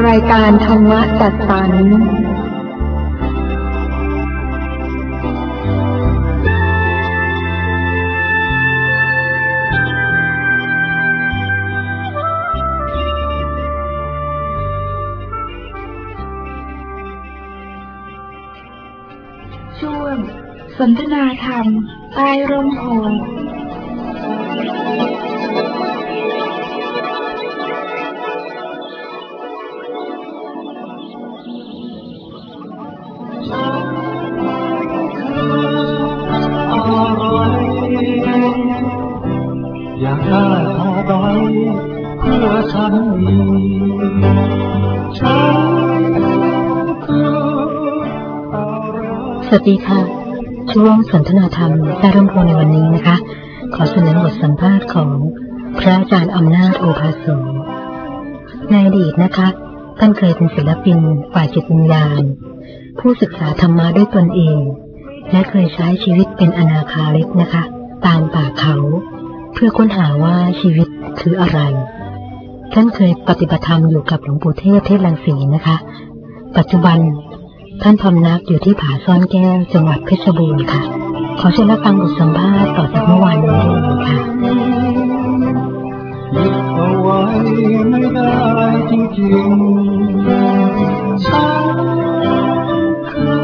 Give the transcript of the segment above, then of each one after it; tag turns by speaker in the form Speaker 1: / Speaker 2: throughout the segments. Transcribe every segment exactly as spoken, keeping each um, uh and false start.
Speaker 1: รายการธรรมะจัดสรรช่วงสนทนาธรรมใต้ร่มโพธิ์
Speaker 2: อยากได้อะไรเพื่อฉันมีฉันคืออะไรสวัสดีค่ะช่วงสนทนาธรรมใต้ร่มโพธิ์ในวันนี้นะคะขอเสนอบทสัมภาษณ์ของพระอาจารย์อำนาจโอภาโสในอดีตนะคะท่านเคยเป็นศิลปินฝ่ายจิตวิญญาณผู้ศึกษาธรรมะด้วยตนเองและเคยใช้ชีวิตเป็นอนาคาริกนะคะตามป่าเขาเพื่อค้นหาว่าชีวิตคืออะไรท่านเคยปฏิบัติธรรมอยู่กับหลวงปู่เทศเทศรังสีนะคะปัจจุบันท่านพำนักอยู่ที่ผาซ่อนแก้วจังหวัดเพชรบูรณ์ค่ะขอเชิญรับฟังบทสัมภาษณ์ต่อจากเมื่อวานนี้ได้เลยค่ะยึดเอาไว้ไม่ได้จริงๆฉันคือ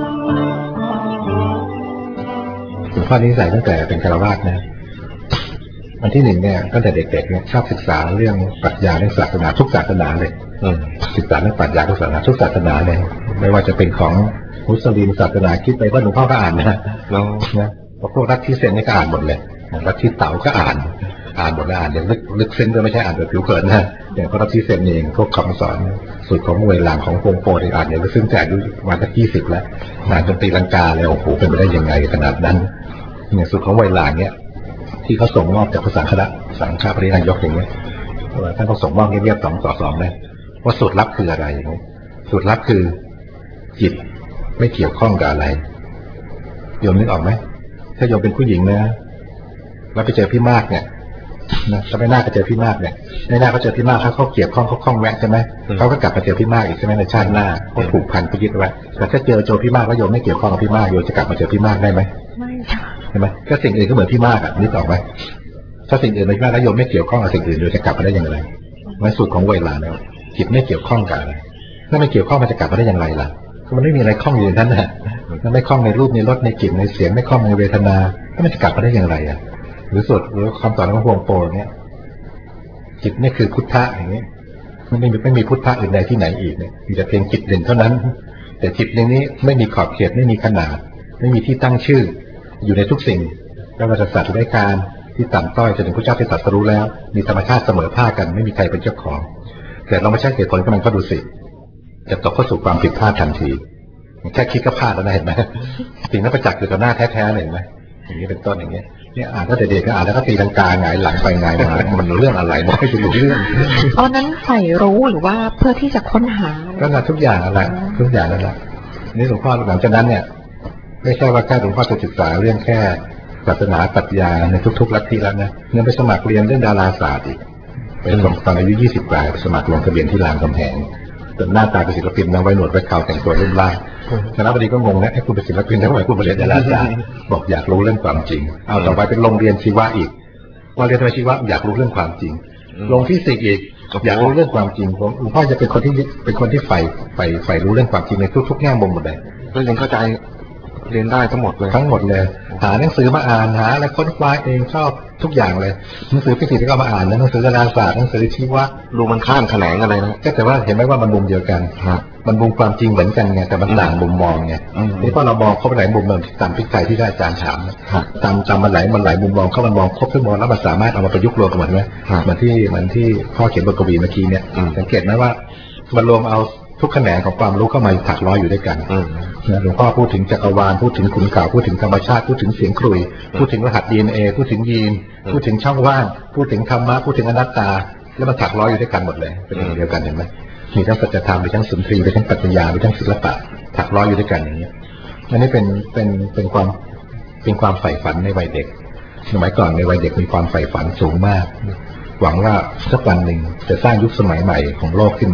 Speaker 2: หลวงพ่อนิสัยตั้งแต่เป็นฆราวาสนะอันที่หนึ่งเนี่ยตั้งแต่เด็กๆเนี่ยชอบศึกษาเรื่องปรัชญาเรื่องศาสนาทุกศาสนาเลยศึกษาเรื่องปรัชญาทุกศาสนาทุกศาสนาเลยไม่ว่าจะเป็นของมุสลิมศาสนาคิดไปว่าหลวงพ่อก็อ่านนะแล้วนะพวกรัฐที่เซนนี่ก็อ่านหมดเลยรัฐที่เต๋าก็อ่านอ่านหมดแล้วอ่านอย่างลึกลึกซึ้งด้วยไม่ใช่อ่านแบบผิวเผินนะอย่างพวกรัฐที่เซนเองพวกคำสอนสูตรของเวลาของโปงโปที่อ่านอย่างลึกซึ้งแต่อายุมาสักยี่สิบแล้วอ่านจนตีลังกาเลยโอ้โหเป็นไปได้ยังไงขนาดนั้นเนี่ยสูตรของเวลาเนี่ยที่เขาส่งมอบจากพระสังฆราชสังฆปรินายกอย่างเงี้ยท่านเขาส่งมอบเงียบๆสองต่อสองเลยว่าสูตรลับคืออะไรสูตรลับคือจิตไม่เกี่ยวข้องกับอะไรโยมนึกออกไหมถ้าโยมเป็นผู้หญิงนะแล้วไปเจอพี่มากเนี่ยนะถ้าไม่น่าก็เจอพี่มากเนี่ยไม่น่าก็เจอพี่มากเขาเขาเกี่ยวข้องเขาคล้องแวะใช่ไหมเขาก็กลับมาเจอพี่มากอีกใช่ไหมในชาติหน้าเขาผูกพันไปยึดไว้แต่ถ้าเจอโจพี่มากแล้วโยมไม่เกี่ยวข้องกับพี่มากโยมจะกลับมาเจอพี่มากได้ไหมไม่ใช่ไหมก็สิ่งอื่นก็เหมือนพี่มากอ่ะนึกออกไหมถ้าสิ่งอื่นไม่ว่าแล้วโยมไม่เกี่ยวข้องกับสิ่งอื่นโยมจะกลับมาได้อย่างไรในสูตรของเวลาแล้วจิตไม่เกี่ยวข้องกับอะไรถ้าไม่เกี่ยวข้องมันจะกลับมาได้อย่างไรล่ะมันไม่มีอะไรข้องอยู่ในนั้นนะมันไม่ข้องในรูปในรสในกลิ่นในเสียงไม่ข้องในเวทนาถ้ามันจะกลับมาได้อย่างไรอ่ะหรือสูตรหรือคำสอนของหลวงปู่เนี่ยจิตนี่คือพุทธะอย่างนี้มันไม่มีไม่มีพุทธะอื่นใดที่ไหนอีกเนี่ยมีแต่เพียงจิตหนึ่งเท่านั้นแต่จิตหนึ่งนี้ไม่มีขอบเขตไม่มีขนาดไม่มีที่ตั้งชื่ออยู่ในทุกสิ่งไม่ว่าจะสัตว์หรือการที่ต่ำต้อยจนถึงพระเจ้าที่ตรัสรู้แล้วมีธรรมชาติเสมอภาคกันไม่มีใครเป็นเจ้าของแต่เราไม่ใช่เหตุผลก็มันก็ดูสิจะตกเข้าสู่ความผิดพลาดทันทีแค่คิดก็พลาดแล้วนะเห็นไหมสิ่งนั้นประจักษ์อยู่ต่อหน้าแท้ๆเลยเห็นไหมอย่างนี้เป็นต้นอย่างเงี้ยเนี่ยอ่านก็แต่เด็กก็อ่านแล้วก็ตีลังกาหงายหลังไปหงายมามันเรื่องอะไรไม่รู้เรื่อง
Speaker 1: ตอนนั้นใฝ่รู้หรือว่าเพื่อที่จะค้นหา
Speaker 2: ก็งานทุกอย่างอะไรทุกอย่างนั่นแหละนี่หลวงพ่อหลังจากนั้นเนี่ยไม่ใช่ว่าแค่หลวงพ่อจะศึกษาเรื่องแค่ศาสนาปรัชญาในทุกๆลัทธิแล้วนะยังไปสมัครเรียนเรื่องดาราศาสตร์อีกไปสมัครตอนอายุยี่สิบกว่าสมัครลงทะเบียนที่รามคำแหงแต่หน้าตาเป็นศิลปินนะไว้หนวดไว้เขาแต่งตัวรุ่มร่างคณะบดีก็งงนะไอ้คุณเป็นศิลปินทำไมคุณมาเรียนดาราศาสตร์บอกอยากรู้เรื่องความจริงเอาต่อไปเป็นโรงเรียนชีวะอีกว่าเรียนชีวะอยากรู้เรื่องความจริงลงฟิสิกส์อีกอยากรู้เรื่องความจริงผมหลวงพ่อจะเป็นคนที่เป็นคนที่ใฝ่ใฝ่ใฝ่รู้เรื่องความจริงในทุกๆแง่มุมหมดเลย
Speaker 3: ก็ยังเข้าใจเรียนได้ทั้งหมดเลย
Speaker 2: ทั้งหมดเลยหาหนังสือมาอ่านหาอะไรค้นคว้าเองชอบทุกอย่างเลยหนังสือฟิสิกส์ก็มาอ่านแล้วหนังสือดาราศาสตร์หนังสือชีวะ
Speaker 3: ดูมันข้ามแขนงอะไรนะ
Speaker 2: ก็แต่ว่าเห็นไหมว่ามันมุมเดียวกันมันมุมความจริงเหมือนกันไงแต่มันต่างมุมมองไงนี่พอเรามองเข้าไปหลายมุมมันตามพิจัยที่อาจารย์ถามตามตามมันหลายมันหลายมุมมองเข้ามันมองครบทุกมุมแล้วมันสามารถเอามาประยุกต์รวมกันหมดไหมเหมือนที่เหมือนที่พ่อเขียนบทกวีเมื่อกี้เนี่ยสังเกตไหมว่ามันรวมเอาทุกแขนงของความรู้เข้ามาถักร้อยอยู่ด้วยกันหลวงพ่อพูดถึงจักรวาลพูดถึงขุนเขาพูดถึงธรรมชาติพูดถึงเสียงครุยพูดถึงรหัส ดี เอ็น เอ พูดถึงยีนพูดถึงช่องว่างพูดถึงธรรมะพูดถึงอนัตตาแล้วมันถักร้อยอยู่ด้วยกันหมดเลยเป็นอย่างเดียวกันเห็นไหมมีทั้งสัจธรรมมีทั้งสุนทรีมีทั้งปรัชญามีทั้งศิลปะถักร้อยอยู่ด้วยกันอย่างนี้อันนี้เป็นเป็นเป็นความเป็นความใฝ่ฝันในวัยเด็กสมัยก่อนในวัยเด็กมีความใฝ่ฝันสูงมากหวังว่าสักวันหนึ่งจะสร้างยุคสมัยใหม่ของโลกขึ้นมา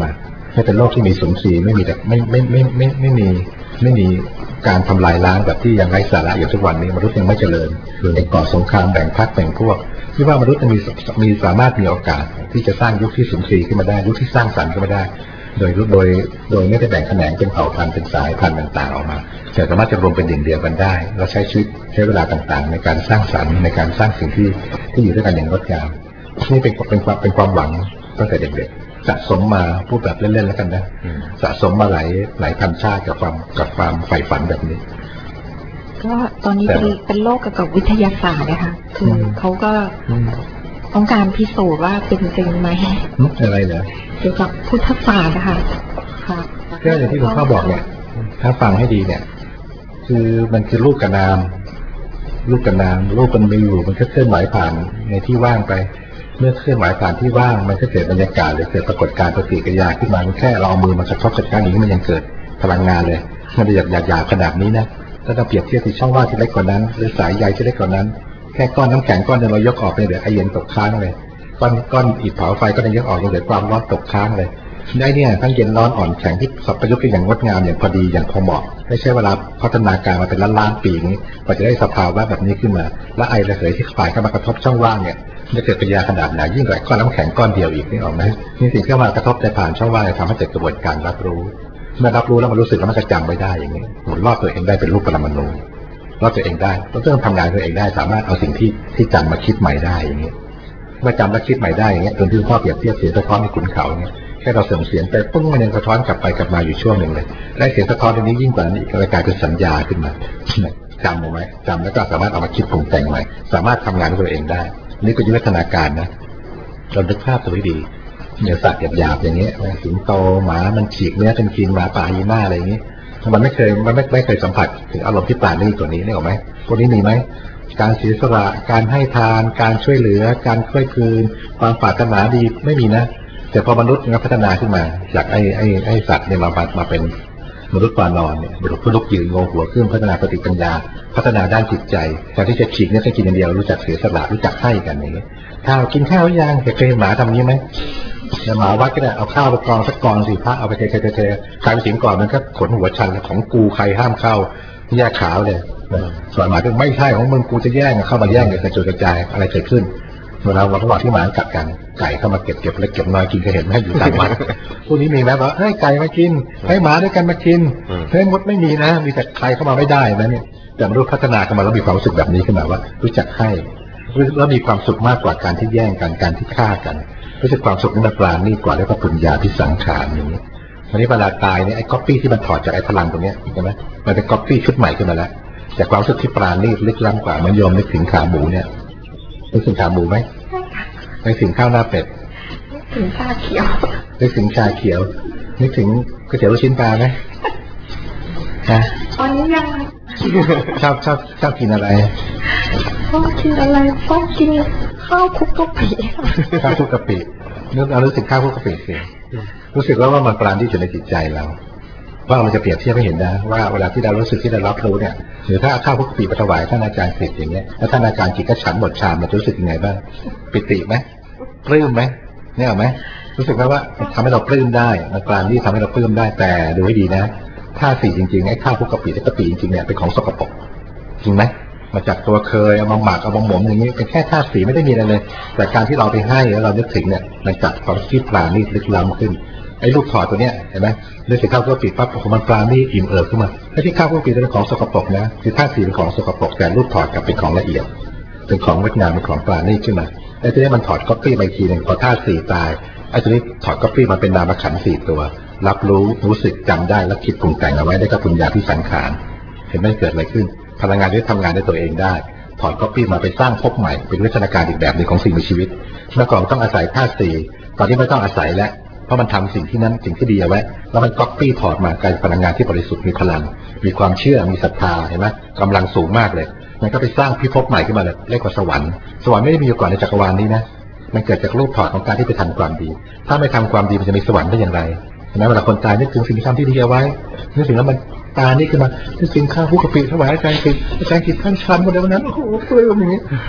Speaker 2: ไม่เป็นโลกที่มีสุนทรีย์ไม่มีแต่ไม่ไม่ไม่ไม่ไม่มีไม่มีการทำลายล้างแบบที่ยังไร้สาระอยู่ทุกวันนี้มนุษย์ยังไม่เจริญยังก่อสงครามแบ่งพรรคแบ่งพวกที่ว่ามนุษย์จะมีมีสามารถมีโอกาสที่จะสร้างยุคที่สุนทรีย์ขึ้นมาได้ยุคที่สร้างสรรค์ขึ้นมาได้โดยโดยโดยไม่ได้แบ่งแขนงเป็นเผ่าพันธุ์เป็นสายพันธุ์ต่างๆออกมาแต่สามารถจะรวมเป็นหนึ่งเดียวกันได้และใช้ชีวิตใช้เวลาต่างๆในการสร้างสรรค์ในการสร้างสิ่งที่ที่อยู่ด้วยกันอย่างงดงามนี่เป็นเป็นความเป็นความหวังตั้งแต่เด็กๆสะสมมาพูดแบบเล่นๆแล้วกันนะสะสมมาหลายหลายพันชาติกับความกับความใฝ่ฝันแบบนี้
Speaker 1: ก็ตอนนี้เป็นเป็นโลกเกี่ยวกับวิทยาศาสตร์นะคะคือเขาก็ต้องการพิสูจน์ว่าเป็นจริงไหม
Speaker 2: อะไรเนี่ย
Speaker 1: เกี่ยวกับพุทธศาสตร์นะคะค่ะ
Speaker 2: ก็อย่างที่หลวงพ่อบอกเนี่ยถ้าฟังให้ดีเนี่ยคือมันคือรูปกับนามรูปกับนามรูปมันมีอยู่มันก็เคลื่อนไหวผ่านในที่ว่างไปเมื่อเคลื่อนไหวผ่านที่ว่างมันก็เกิดบรรยากาศหรือเกิดปรากฏการณ์ปฏิกิริยาขึ้นมาแค่เราเอามือมากระทบกับการนี้มันยังเกิดพลังงานเลยมันจะหยาบหยาบขนาดนี้นะถ้าเราเปรียบเทียบที่ช่องว่างที่เล็กกว่านั้นหรือสายใยที่เล็กกว่านั้นแค่ก้อนน้ำแข็งก้อนเดียวเรายกออกไปเหลือไอเย็นตกค้างเลยก้อนก้อนอิฐเผาไฟก็ได้ยกออกยังเหลือความร้อนตกค้างเลยได้เนี่ยทั้งเย็นร้อนอ่อนแข็งที่สับประยุกต์กันอย่างงดงามอย่างพอดีอย่างพอเหมาะไม่ใช่เวลาพัฒนาการมาเป็นล้านล้านปีนี้กว่าจะได้สภาวะแบบนี้ขึ้นมาและไอระเหยที่ฝ่ายเข้ามากระทบช่องว่างเนี่ยจะเกิดปฏิกิริยาขนาดไหนยิ่งกว่าก้อนน้ำแข็งก้อนเดียวอีกนี่ออกไหมนี่สิ่งที่มากระทบในผ่านช่องว่างทำให้เกิดกระบวนการรับรู้เมื่อรับรู้แล้วมันรู้สึกแล้วมันจะจำไว้ได้อย่างนี้หมุนรอบตัวเองได้เป็นรูปปรมาณูรอบตัวเองได้เริ่มทำงานตัวเองได้สามารถเอาสิ่งที่ที่จำมาคิดใหม่ได้อย่างนี้เมื่อจำและคิดใหม่ได้อย่างเงี้ยจนที่พ่อเปรียบเทียบเสียงสะท้อนในขุนเขาเนี่ยแค่เราเสริมเสียงไปปุ้งมันยังสะท้อนกลับไปกลับมาอยู่ช่วงหนึ่งเลยและเสียงสะท้อนตรงนี้ยิ่งกว่านี้ก็กลายเป็นสัญญาขึ้นมาจำเอาไว้จำแล้วก็สามารถเอามาคิดปรุงแต่งใหม่สามารถทำงานด้วยตัวเองได้นี่ก็ยุทธนาการนะเรานึกภาพตัวให้ดีเนื้อสัตว์หยาบๆอย่างเงี้ยสิงโตหมามันฉีกเนื้อกันกินหมาป่ายีน่าอะไรอย่างเงี้ยมันไม่เคยมันไม่ไม่เคยสัมผัสถึงอารมณ์ที่ปราณีตตัวนี้นี่หรอไหมพวกนี้มีไหมการเสียสละการให้ทานการช่วยเหลือการช่วยคืนความปรารถนาดีไม่มีนะแต่พอมนุษย์มันพัฒนาขึ้นมาจากไอ้ไอ้ไอ้สัตว์เนี่ยมามาเป็นมนุษย์ปานอนเนี่ยมนุษย์ลุกยืนงงหัวขึ้นพัฒนาสติปัญญาพัฒนาด้านจิตใจการที่จะฉีกเนี่ยแค่กินอย่างเดียวรู้จักเสียสละรู้จักให้กันอย่างนี้ข้าวกินข้าวยังเคยเห็นหมาทำนี้ไหมหมาวัดก็ได้เอาข้าวไปกองสักกองสิพระเอาไปเทเทเทใครไปถึงก่อนมันก็ขนหัวชันของกูใครห้ามเข้าแยกขาวเลยส่วนหมาที่ไม่ใช่ของมึงกูจะแย่งเข้ามาแย่งเดี๋ยวกระจุยกระจายอะไรเกิดขึ้นเวลาระหว่างที่หมากัดกันไก่เข้ามาเก็บเก็บเล็กเก็บน้อยกินก็เห็นไหมอยู่ต่างวัดพวกนี้มีไหมว่าให้ไก่มากินให้หมาด้วยกันมากินให้มดไม่มีนะมีแต่ใครเข้ามาไม่ได้นะเนี่ยแต่มนุษย์พัฒนาขึ้นมาแล้วมีความรู้สึกแบบนี้ขึ้นมาว่ารู้จักให้แล้วมีความสุขมากกว่าการที่แย่งกันการที่ฆ่ากันรู้สึกความสุขนั้นปราณีตกว่าแล้วก็ปุญญาพิสังขารอย่างนี้วันนี้เวลาตายเนี่ยไอ้ก๊อปปี้ที่มันถอดจากไอ้พลังตรงนี้ใช่ไหมมันเป็นก๊อปปี้ชุดใหม่ขึ้นมาแล้วแต่ความรู้สึกที่ปราณีตลึกล้ำกว่ามันยอมนึกถึงขาหมูเนี่ยนึกถึงขาหมูไหมนึกถึงข้าวหน้าเป็ด
Speaker 1: นึกถึงชาเขียว
Speaker 2: นึกถึงชาเขียวนึกถึงก๋วยเตี๋ยวลูกชิ้นปลาไหมฮะ
Speaker 1: ตอนนี้ยัง
Speaker 2: ชอบชอบชอบกินอะไร
Speaker 1: ชอบกินอะไรชอบกินข้าวคลุกกะปิ
Speaker 2: ข้าวคลุกกะปินึกเอารู้สึกข้าวคลุกกะปิสิรู้สึกว่าว่ามันปราณีตอยู่ในจิตใจเราว่ามันจะเปรียบเทียบให้เห็นนะว่าเวลาที่เรารู้สึกที่เรารับรู้เนี่ยหรือถ้าข้าวคลุกกะปิไปถวายท่านอาจารย์สิทธิ์อย่างเงี้ยแล้วท่านอาจารย์จิตก็ฉันหมดชามมันรู้สึกยังไงบ้างปิติไหมปลื้มไหมเนี่ยไหมรู้สึกว่าว่าทำให้เราปลื้มได้มันปราณีตทำให้เราปลื้มได้แต่ดูให้ดีนะถ้าสีจริงๆไอ้ข้าวคลุกกะปิและกะปิจริงๆเนี่ยเป็นของสกปรกจริงไหมมาจากตัวเคยเอามาหมักเอามาหมมอย่างนี้เป็นแค่ธาตุสีไม่ได้มีอะไรเลยแต่การที่เราไปให้แล้วเรานึกถึงเนี่ยมันจัดความคิดปราณีตลึกล้ำขึ้นไอ้ลูกถอดตัวเนี้ยเห็นไหมเลือกข้าวคลุกกะปิปั๊บของมันปราณีตอิ่มเอิบขึ้นมาไอ้ที่ข้าวคลุกกะปิเป็นของสกปรกนะคือธาตุสีเป็นของสกปรกแต่ลูกถอดกลับเป็นของละเอียดเป็นของงดงามเป็นของปราณีตขึ้นมาไอ้ตัวนี้มันถอดก๊อปปี้ไปทีหนึ่งพอธาตุสีตายไอ้ตัวนี้ถอดก๊อปปี้มาเป็นนามขันธ์สี่ตัวรับรู้รู้สึกจำได้และคิดปรุงแต่งเอาไว้ได้กับปุญญาพิสังขารเห็นไหมเกิดอะไรขึ้นพลังงานที่ทำงานได้ตัวเองได้ถอดก๊อปปี้มาไปสร้างภพใหม่เป็นวิวัฒนาการอีกแบบหนึ่งของสิ่งมีชีวิตเมื่อก่อนต้องอาศัยธาตุสี่ตอนนี้ไม่ต้องอาศัยแล้วเพราะมันทำสิ่งที่นั้นสิ่งที่ดีเอาไว้แล้วมันก๊อปปี้ถอดมากลายเป็นพลังงานที่บริสุทธิ์มีพลังมีความเชื่อมีศรัทธาเห็นไหมกำลังสูงมากเลยมันก็ไปสร้างพิภพใหม่ขึ้นมาเลยเรียกว่าสวรรค์สวรรค์ไม่ได้มีอยู่ก่อนในจักรวาลนี้นะมันเกิดจากรูปถอดของการที่ไปทำความดีถ้าไม่ทำความดีมันจะมีสวรรค์ได้อย่างไรเห็นไหมเวลาคนตายนึกถึงสิ่งที่ทำที่ดีเอาไว้นึกถึงแล้วมันตานี่ขึ้นมานึกถึงข้าวคลุกกะปิถวายอาจารย์กิจอาจารย์กิจท่านชันหมดเลยวันนั้นโอ้โหเปลือยอย่างนี้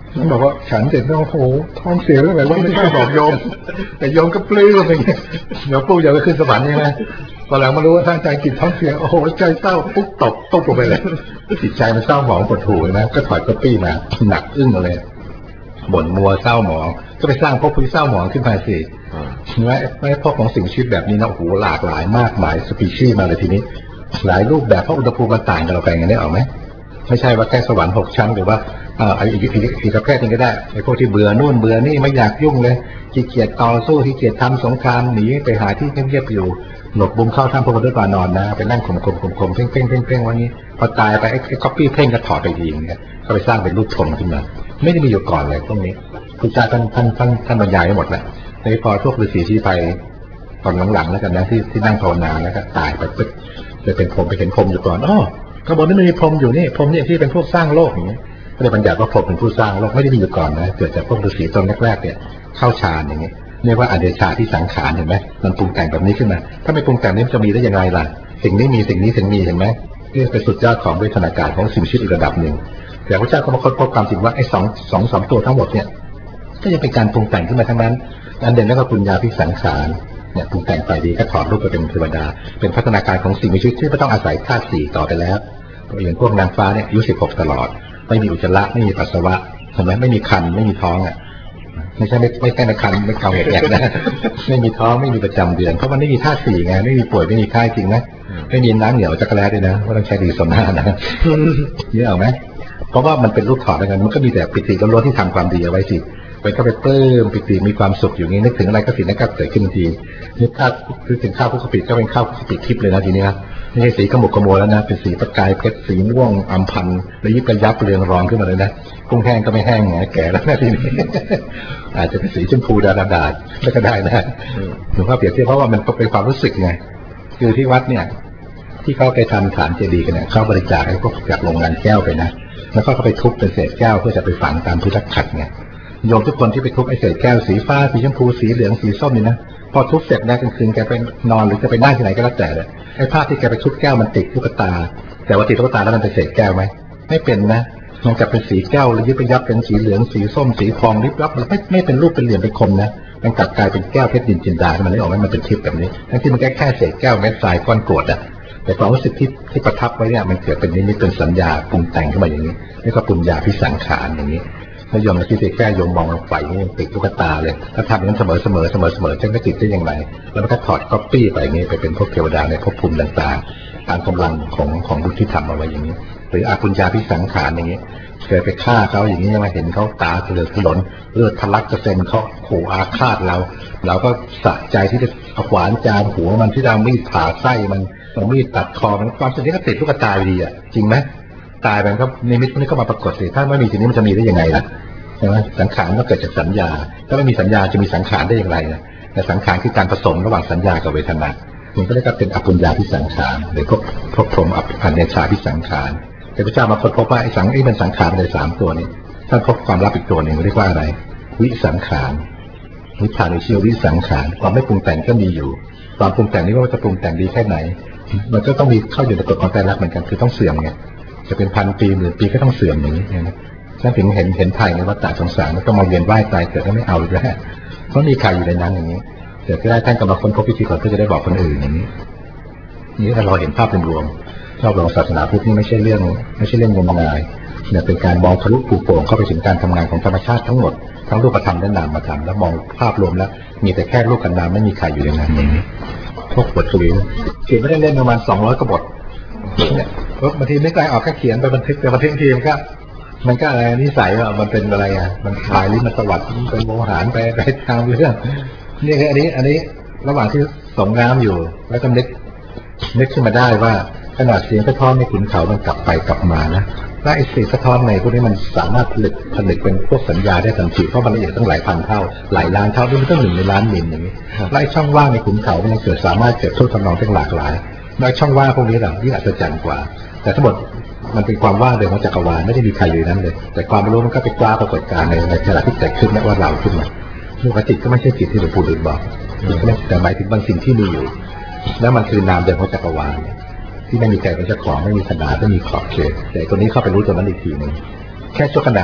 Speaker 2: ฉันบอกว่าฉันเสร็จแล้วโอ้โหท้องเสียแล้วแบบว่าไม่กล้าบอกโยมแต่โยมก็ปลื้มอย่างเงี้ยโยมปุ๊บโยมก็ขึ้นสวรรค์ใช่ไหมตอนหลังมารู้ว่าท่านใจกิจท้องเสียโอ้โหใจเศร้าปุ๊บตกตกลงไปเลยจิตใจมันเศร้าหมองปวดหูนะก็ถอดก๊อปปี้มาหนักอึ้งเลยบ่นมัวเศร้าหมองก็ไปสร้างภพภูมิเศร้าหมองขึ้นมาสิใช่ไหมไม่ภพของสิ่งชีวิตแบบนี้นะโอ้โหหลากหลายมากหลายสปีชีส์มาเลยทีนี้หลายรูปแบบเพราะอุณหภูมิมันต่างกันเราไปกันได้ออกไหมไม่ใช่ว่าแค่สวรรค์หกชั้นหรือว่าอ่าอีกอีกอีกประเภทนึงก็ได้ไอ้พวกที่เบื่อนู่นเบื่อนี่ไม่อยากยุ่งเลยขี้เกียจต่อสู้ขี้เกียจทำสงครามหนีไปหาที่เงียบๆอยู่หลบบุมเข้าถ้ำพระพุทธบาทนอนนะไปนั่งข่มข่มข่มข่มเพ่งเพ่งเพ่งเพ่งวันนี้พอตายไปไอ้ไอ้ก๊อปปี้เพ่งก็ถอดไปทีเนี่ยก็ไปสร้างเป็นรูปธงขึ้นมาไม่ได้มีอยู่ก่อนเลยพวกนี้คุณจ่าท่านท่านท่านท่านบรรยายหมดแล้วในพอพวกฤาษีที่ไปตอนหลังๆแล้วกันนะที่ที่นั่งภาวนาแล้วก็ตายไปปึ๊บเลยเป็นพรหมไปเห็นพรหมอยู่ก่อนอ๋อข้างบนนี่มันมีพรหมอยู่นี่พรหมเนี่ยที่เป็นพวกสร้างโลกอย่างนี้ก็เลยบัญญัติว่าพรหมเป็นผู้สร้างโลกไม่ได้มีอยู่ก่อนนะเกิดจากพวกฤาษีตนแรกๆเนี่ยเข้าฌานอย่างนี้เรียกว่าอเดชาที่สังขารเห็นไหมมันปรุงแต่งแบบนี้ขึ้นมาถ้าไม่ปรุงแต่งนี้จะมีได้ยังไงล่ะสิ่งนี้มีสิ่งนี้ถึงมีเห็นไหมนี่เป็นสุดยอดของเวทนาการของสิ่งชีวิตอีกระดับหนึ่งแต่พระเจ้าก็มาค้นพบความจริงว่าไอ้สองสองสองตัวทั้งหมดเนี่ยก็ยังเป็นการปรุงแต่งขึ้นมาทั้งนั้นอันเด่นแล้วก็ปุญญาพิสังขารเนี่ยปรุงแต่งไปดีก็ถอดรูปไปเป็นเทวดาเป็นพัฒนาการของสิ่งมีชีวิตที่ไม่ต้องอาศัยธาตุสี่ต่อไปแล้วอย่างพวกนางฟ้าเนี่ยอายุสิบหกตลอดไม่มีอุจจาระไม่มีปัสสาวะใช่ไหมไม่มีคันไม่มีท้องอ่ะไม่ใช่ไม่ไม่ใช่ในคันไม่เกาแหกๆนะไม่มีท้องไม่มีประจำเดือนเพราะมันไม่มีธาตุสี่ไงไม่มีป่วยไม่มีไข้จริงนะไม่มีน้ำเหนียวจักรแร้ด้วยนะว่าต้องใช้ดีโซน่านะเยอะเอาไหมเพราะว่ามันเป็นรูปถอดแล้วกันมันก็มีแต่ปิติล้วนๆที่ทำความดีเอาไว้สิไปเข้าไปเพิ่มปิติมีความสุขอยู่งี้นึกถึงอะไรก็สิ่งนั้นก็เกิดขึ้นทันทีนึกภาพนึกถึงข้าวคุกกะปิก็เป็นข้าวคุกกะปิทิพย์เลยนะทีนี้นะไม่ใช่สีกระหมุกกระมัวแล้วนะเป็นสีประกายเพชรสีม่วงอัมพันระยิบระยับเรืองรองขึ้นมาเลยนะกุ้งแห้งก็ไม่แห้งไงแก่แล้วนะทีนี้อาจจะเป็นสีชมพูดาดาดก็ได้นะหลวงพ่อเปรียบเทียบเพราะว่ามันเป็นความรู้สึกไงคือที่วัดเนี่ยที่เขาไปทำฐานเจดีย์กันเนี่ยเขาบริจาคให้พวกจากโรงงานแก้วไปนะแล้วก็เขาไปทุบเป็นเศษแก้วเพื่อจะไปฝังตามพุทธขัดไงโยมทุกคนที่ไปทุบไอ้เศษแก้วสีฟ้าสีชมพูสีเหลืองสีส้มนี่นะพอทุบเสร็จนะกลางคืนแกไปนอนหรือจะไปนั่งที่ไหนก็แล้วแต่เลยไอ้ภาพที่แกไปทุบแก้วมันติดตุ๊กตาแต่ว่าติดตุ๊กตาแล้วมันเป็นเศษแก้วไหมไม่เป็นนะมันจะเป็นสีแก้วหรือยึดไปยับเป็นสีเหลืองสีส้มสีทองริบลับมันไม่ไม่เป็นรูปเป็นเหลี่ยมเป็นคมนะมันกลับกลายเป็นแก้วเพชรดินจินดามันไม่ออกมามันเป็นทิพย์แบบนี้ทั้งที่มันแค่แค่เศษแก้วเม็ดทรายก้อนกรวดอะแต่ความรู้สึกที่ที่ประทับไว้เนี่ยมันเกิดเป็นนิมิตเป็นสัญญาปรุงแต่งขึ้นมาอย่างนี้นี่ก็ปุญญาพิสังขารอย่างนี้ถ้าโยมมาคิดแค่โยมมองลงไปนี่ติดตุ๊กตาเลยถ้าทำอย่างนั้นเสมอเสมอเสมอเสมอจะไม่ติดได้อย่างไรแล้วมันก็ถอดก๊อปปี้ไปอย่างนี้ไปเป็นพวกเทวดาในภพภูมิต่างๆตามกำลังของของบุญที่ทำเอาไว้อย่างนี้หรืออาปุญญาพิสังขารอย่างนี้เคยไปฆ่าเขาอย่างนี้มาเห็นเขาตาเลือดถลนเลือดทะลักกระเซ็นเขาขู่อาฆาตเราเราก็สะใจที่จะเอาขวานจามหัวมันที่เรามีดผ่าไส้มันเอามีดตัดคอมันความสุดที่ก็ติดลูกตาดีอ่ะจริงไหมตายไปก็นิมิตนี่ก็มาปรากฏสิถ้าไม่มีสิ่งนี้มันจะมีได้ยังไงล่ะใช่ไหมสังขารก็เกิดจากสัญญาถ้าไม่มีสัญญาจะมีสังขารได้อย่างไรนะแต่สังขารคือการผสมระหว่างสัญญากับเวทนามันก็เรียกว่าเป็นอปุญญาพิสังขารหรือพวกพวกพรหมอเนชาพิสังขารแต่พระเจ้ามาค้นพบว่าไอ้สังไอ้มันสังขารเลยสามตัวนี้ท่านพบความลับอีกตัวหนึ่งเรียกว่าอะไรวิสังขารนิพพานในชื่อวิสังขารความไม่ปรุงแต่งก็มีอยู่ความปรุงแต่งนี้ว่าจะปรุงแต่งดีแค่ไหนมันก็ต้องมีเข้าอยู่ในกฎของไตรลักษณ์เหมือนกันคือต้องเสื่อมไงจะเป็นพันปีหมื่นปีก็ต้องเสื่อมอย่างนี้นะฉันถึงเห็นเห็นภัยในวัฏฏะสงสารแล้วต้องมาเวียนว่ายตายเกิดก็ไม่เอาอีกแล้วเพราะมีใครอยู่ในนั้นอย่างนี้เดี๋ยวก็ได้ท่านก็มาค้นพบวิธีก่อนเพื่อจะได้บอกคนอื่นอย่างนี้นี่ถ้าเราเห็นภาพเป็นรวมชอบลองศาสนาพุทธนี่ไม่ใช่เรื่องไม่ใช่เรื่องงมงายเนี่ยเป็นการมองทะลุปูโป่งเข้าไปถึงการทำงานของธรรมชาติทั้งหมดทั้งรูปธรรมและนามธรรมแล้วมองภาพรวมแล้วมีแต่แค่รูปกับนามไม่มีใครอยู่ในนั้นอย่างนี้พวกบทกวีเขียนไม่ได้เล่นประมาณสองร้อยกว่าบทเนี่ยบางทีไม่กล้าออกแค่เขียนไปบันทึกแต่บันทึกทีมก็มันก็อะไรนิสัยว่ามันเป็นอะไรอ่ะมันขายลิ้นมันสวัสดิ์เป็นโมหารไปไปทางเรื่องนี่คืออันนี้อันนี้ระหว่างที่ส่งน้ำอยู่แล้วก็นึกนึกขึ้นมาได้ว่าขนาดเสียงสะท้อนในขุนเขามันกลับไปกลับมานะและไอ้เสียงสะท้อนในพวกนี้มันสามารถผลิตผลิตเป็นพวกสัญญาได้ทันทีเพราะมันละเอียดตั้งหลายพันเท่าหลายล้านเท่าด้วยมันต้องหนึ่งในล้านมิลอย่างนี้และไอ้ช่องว่างในขุนเขามันเกิดสามารถเกิดทุกทำนองทั้งหลากหลายและช่องว่างพวกนี้แหละยิ่งอัศจรรย์กว่าแต่ทั้งหมดมันเป็นความว่างเดิมของจักรวาลไม่ได้มีใครอยู่นั้นเลยแต่ความรู้มันก็ไปกล้าปรากฏการณ์ในในขณะที่เกิดขึ้นนะว่าเราขึ้นมาลูกจิตก็ไม่ใช่จิตที่หลวงปู่ดูลบอกแต่หมายถึงบางสิ่งที่มีอยู่แล้วมันคือนามเดิมของจักรวาลที่ไม่มีใจเป็นเจ้าของไม่มีขนาดไม่มีขอบเขตแต่ตัวนี้เข้าไปรู้ตัวนั้นอีกทีหนึ่งแค่ชั่วขณะเนี่ย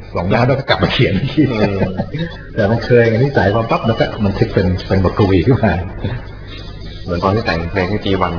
Speaker 2: สองน้ำแล้วก็กลับมาเขียนทีแต่มันเคยไงนิสัยพอปั๊บแล้วก็มันทึกเป็นเป็นบทกวีขึ้นมา
Speaker 3: เหมือนตอนที่แต่งเพลงให้จีวัน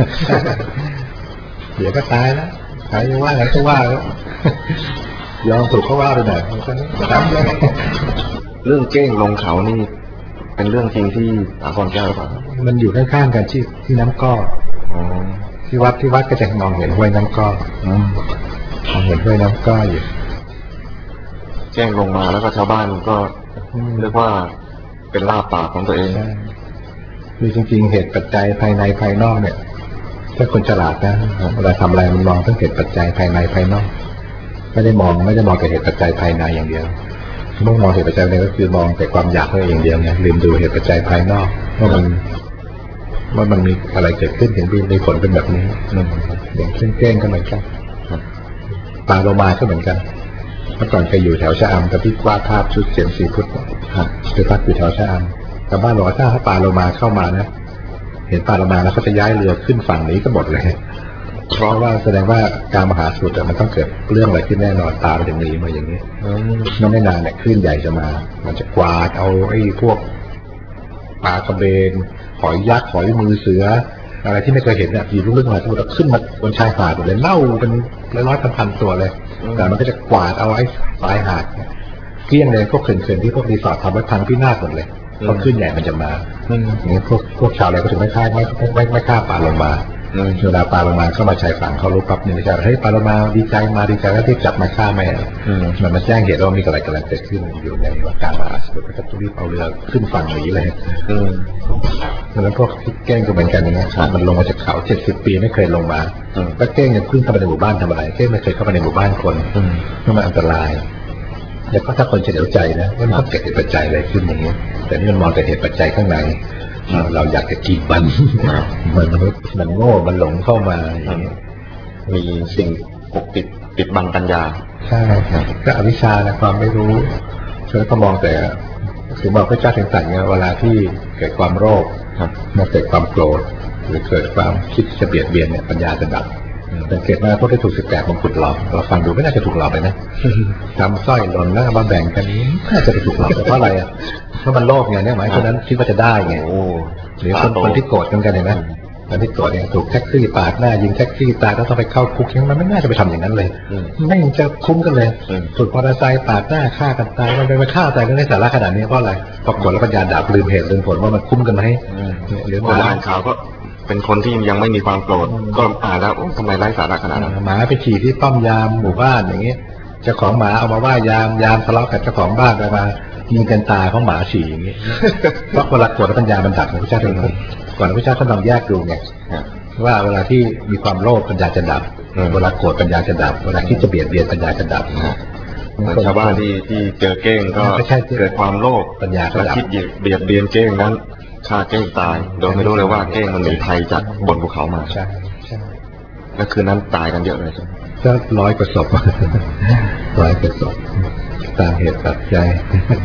Speaker 2: เดี๋ยวก็ตายแล้วใครจะว่าอะไรก็ว่าแล้วยอมถูกเขาว่าไปหน่อยทำเลย
Speaker 3: เรื่องเก้งลงเขานี่เป็นเรื่องจริงที่สาครแก้วหรือเปล่า
Speaker 2: มันอยู่ข้างๆกันที่ที่น้ำก้อที่วัดที่วัดก็จะมองเห็นห้วยน้ำก้อมองเห็นห้วยน้ำก้ออยู่
Speaker 3: แจ้งลงมาแล้วก็ชาวบ้านก็เรียกว่าเป็นลาบปากของตัวเอง
Speaker 2: คือจริงๆเหตุปัจจัยภายในภายนอกเนี่ยถ้าคนฉลาดนะเวลาทำอะไรมันมองทั้งเหตุปัจจัยภายในภายนอกไม่ได้มองไม่ได้มองแต่เหตุปัจจัยภายในอย่างเดียวเมื่อมองเหตุปัจจัยเนี่ยก็คือมองแต่ความอยากตัวเองเดียวเนี่ยลืมดูเหตุปัจจัยภายนอกว่ามันว่ามันมีอะไรเกิดขึ้นเห็นมีผลเป็นแบบนี้อย่างเช่นเก้งก็เหมือนกันปลาโลมาก็เหมือนกันเมื่อก่อนเคยอยู่แถวชะอำกับที่วาดภาพชุดเสียงสีพุทธคือพักอยู่แถวชะอำแต่บ้านบอกว่าถ้าปลาโลมาเข้ามานะเห็นปลาโลมาแล้วเขาจะย้ายเรือขึ้นฝั่งนี้ก็หมดเลยเพราะว่าแสดงว่าการมหาสมุทรมันต้องเกิดเรื่องอะไรขึ้นแน่นอนปลามันจะหนีมาอย่างนี้นั่นไม่นานเนี่ยคลื่นใหญ่จะมามันจะกวาดเอาไอ้พวกปลากระเบนหอยยักษ์หอยมือเสืออะไรที่ไม่เคยเห็นเนี่ยอยู่รุ่งเรื่องมาสมุทรขึ้นมาบนชายหาดหมดเลยเน่าเป็นร้อยๆพันๆตัวเลยแต่มันก็จะกวาดเอาไอ้ปลายหาดเกลี้ยงเลยพวกเขื่อนๆที่พวกรีสอร์ททำไว้พังพินาศหมดเลยเพราะคลื่นใหญ่มันจะมาอย่างนี้พวกพวกชาวอะไรก็ถึงไม่ฆ่าไม่ไม่ไม่ฆ่าปลาลงมาเวลาปลาโลมาเข้ามาชายฝั่งเขารู้ปั๊บเนี่ยไม่ใช่เฮ้ยปลาโลมาดีใจมาดีใจแล้วที่จับมาฆ่าไหมมันมาแจ้งเหตุว่ามีอะไรกำลังเกิดขึ้นอยู่ในการมหาสมุทรก็จะรีบเอาเรือขึ้นฝั่งหนีเลยแล้วพวกเก้งก็เหมือนกันนะมันลงมาจากเขาเจ็ดสิบปีไม่เคยลงมาก็เก้งยังขึ้นเข้าไปในหมู่บ้านทำอะไรเก้งไม่เคยเข้าไปในหมู่บ้านคนเพราะมันอันตรายแล้วก็ถ้าคนเฉลียวใจนะว่ามันเกิดเหตุปัจจัยอะไรขึ้นอย่างนี้แต่นี่มันมองแต่เหตุปัจจัยข้างในเราอยากจะกินมันมันมันโง่มันหลงเข้ามา
Speaker 3: มีสิ่งปกปิดปิดบังปัญญา
Speaker 2: ใช่ก็อวิชชาและความไม่รู้แล้วก็มองแต่คือมองพระเจ้าถึงสั่งเนี่ยเวลาที่เกิดความโลภมาเกิดความโกรธหรือเกิดความคิดจะเบียดเบียนเนี่ยปัญญาจะดับแต่เกิดมาพวกที่ถูกสิบแปดมงกุฎหลอกเราฟังดูไม่น่าจะถูกหลอกไปนะทำสร้อยหล่นแล้วมาแบ่งกันนี้น่าจะถูกหลอกเพราะอะไรอ่ะเพราะมันโลภไงเนี่ยหมายฉะนั้นคิดว่าจะได้ไงหรือคนคนที่โกรธกันกันเนี่ยนะคนที่โกรธเนี่ยถูกแท็กซี่ปาดหน้ายิงแท็กซี่ตายแล้วต้องไปเข้าคุกมันไม่น่าจะไปทำอย่างนั้นเลยไม่จะคุ้มกันเลยถูกมอเตอร์ไซค์ปาดหน้าฆ่ากันตายมันไปฆ่าตายกันในสาระขนาดนี้เพราะอะไรพอกดแล้วปัญญาดับลืมเหตุลืมผลว่ามันคุ้มกันไหม
Speaker 3: หรือมาอ่านข่าวก็เป็นคนที่ยังไม่มีความโกรธก็อ่านแล้วทำไมไร้สาระขนาดนั้น
Speaker 2: หมาไปฉี่ที่ป้อมยามหมู่บ้านอย่างเงี้ยเจ้าของหมาเอามาว่ายามยามทะเลาะกับเจ้าของบ้านไปมายิงกันตายเพราะหมาฉี่อย่างเงี้ยเพราะเวลาโกรธแล้วปัญญามันดับพระเจ้าถึงก่อนพระเจ้าท่านลองแยกดูไงว่าเวลาที่มีความโลภปัญญาจะดับเวลาโกรธปัญญาจะดับเวลาคิดจะเบียดเบียนปัญญาจะดับ
Speaker 3: ชาวบ้านที่ที่เจอเก้งก็เกิดความโลภ
Speaker 2: ปัญญา
Speaker 3: และคิดเบียดเบียนเก้งนั้นฆ่าเก้งตายโดยไม่รู้เลยว่าเก้งมันหนีภัยจากบนภูเขามา
Speaker 2: ใช่ใช่
Speaker 3: แล้วคืนนั้นตายกันเยอะเลย
Speaker 2: ก็ร้อยกว่าศพร้อยกว่าศพตามเหตุปัจจัย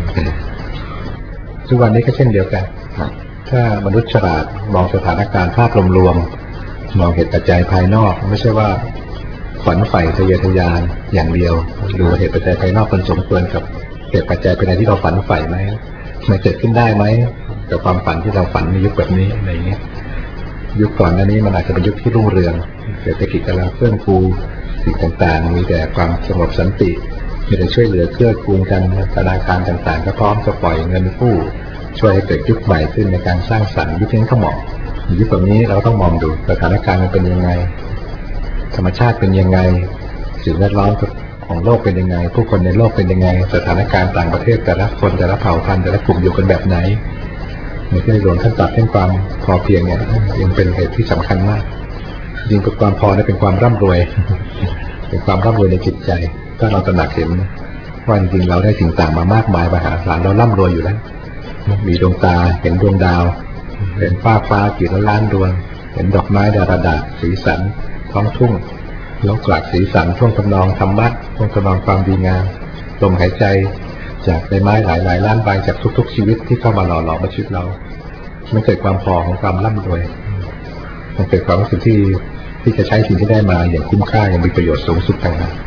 Speaker 2: ทุกวันนี้ก็เช่นเดียวกันถ้ามนุษย์ฉลาดมองสถานการณ์ภาพรวมๆมองเหตุปัจจัยภายนอกไม่ใช่ว่าฝันใฝ่ทะเยอทะยานอย่างเดียวดูเหตุปัจจัยภายนอกมันสมควรกับเหตุปัจจัยภายในที่เราฝันใฝ่ไหมมันเกิดขึ้นได้ไหมกับความฝันที่เราฝันในยุคแบบนี้อะไรเงี้ยยุคก่อนหน้านี้มันอาจจะเป็นยุคที่รุ่งเรืองเศรษฐกิจกำลังเฟื่องฟูสิ่งต่างๆมีแต่ความสงบสันติมีแต่ช่วยเหลือเกื้อกูลกันธนาคารต่างๆก็พร้อมจะปล่อยเงินกู้ช่วยให้เกิดยุคใหม่ขึ้นในการสร้างสรรค์ยุคนี้ก็เหมาะยุคแบบนี้เราต้องมองดูสถานการณ์มันเป็นยังไงธรรมชาติเป็นยังไงสิ่งแวดล้อมของโลกเป็นยังไงผู้คนในโลกเป็นยังไงสถานการณ์ต่างประเทศแต่ละคนแต่ละเผ่าพันธุ์แต่ละกลุ่มอยู่กันแบบไหนในที่หลวงท่านตรัสเรื่องความพอเพียงเนี่ยยังเป็นเหตุที่สำคัญมากจริงความพอเนี่ยเป็นความร่ำรวยเป็นความร่ำรวยในจิตใจถ้าเราตระหนักเห็นว่าจริงเราได้สิ่งต่างมามากมายมหาศาลเราร่ำรวยอยู่แล้วมีดวงตาเห็นดวงดาวเห็นฟ้าฟ้ากี่ล้านดวงเห็นดอกไม้ดาราดาสีสันท้องทุ่งลมกลากสีสันท่วงทำนองธรรมะท่วงทำนองความดีงามลมหายใจจากใบไม้หลายหลายล้านใบจากทุกๆชีวิตที่เข้ามาหล่อหลอมชีวิตเรามันเกิดความพอของความร่ำรวยมันเกิดความรู้สึกที่ที่จะใช้สิ่งที่ได้มาอย่างคุ้มค่าอย่างมีประโยชน์สูงสุดต่างหาก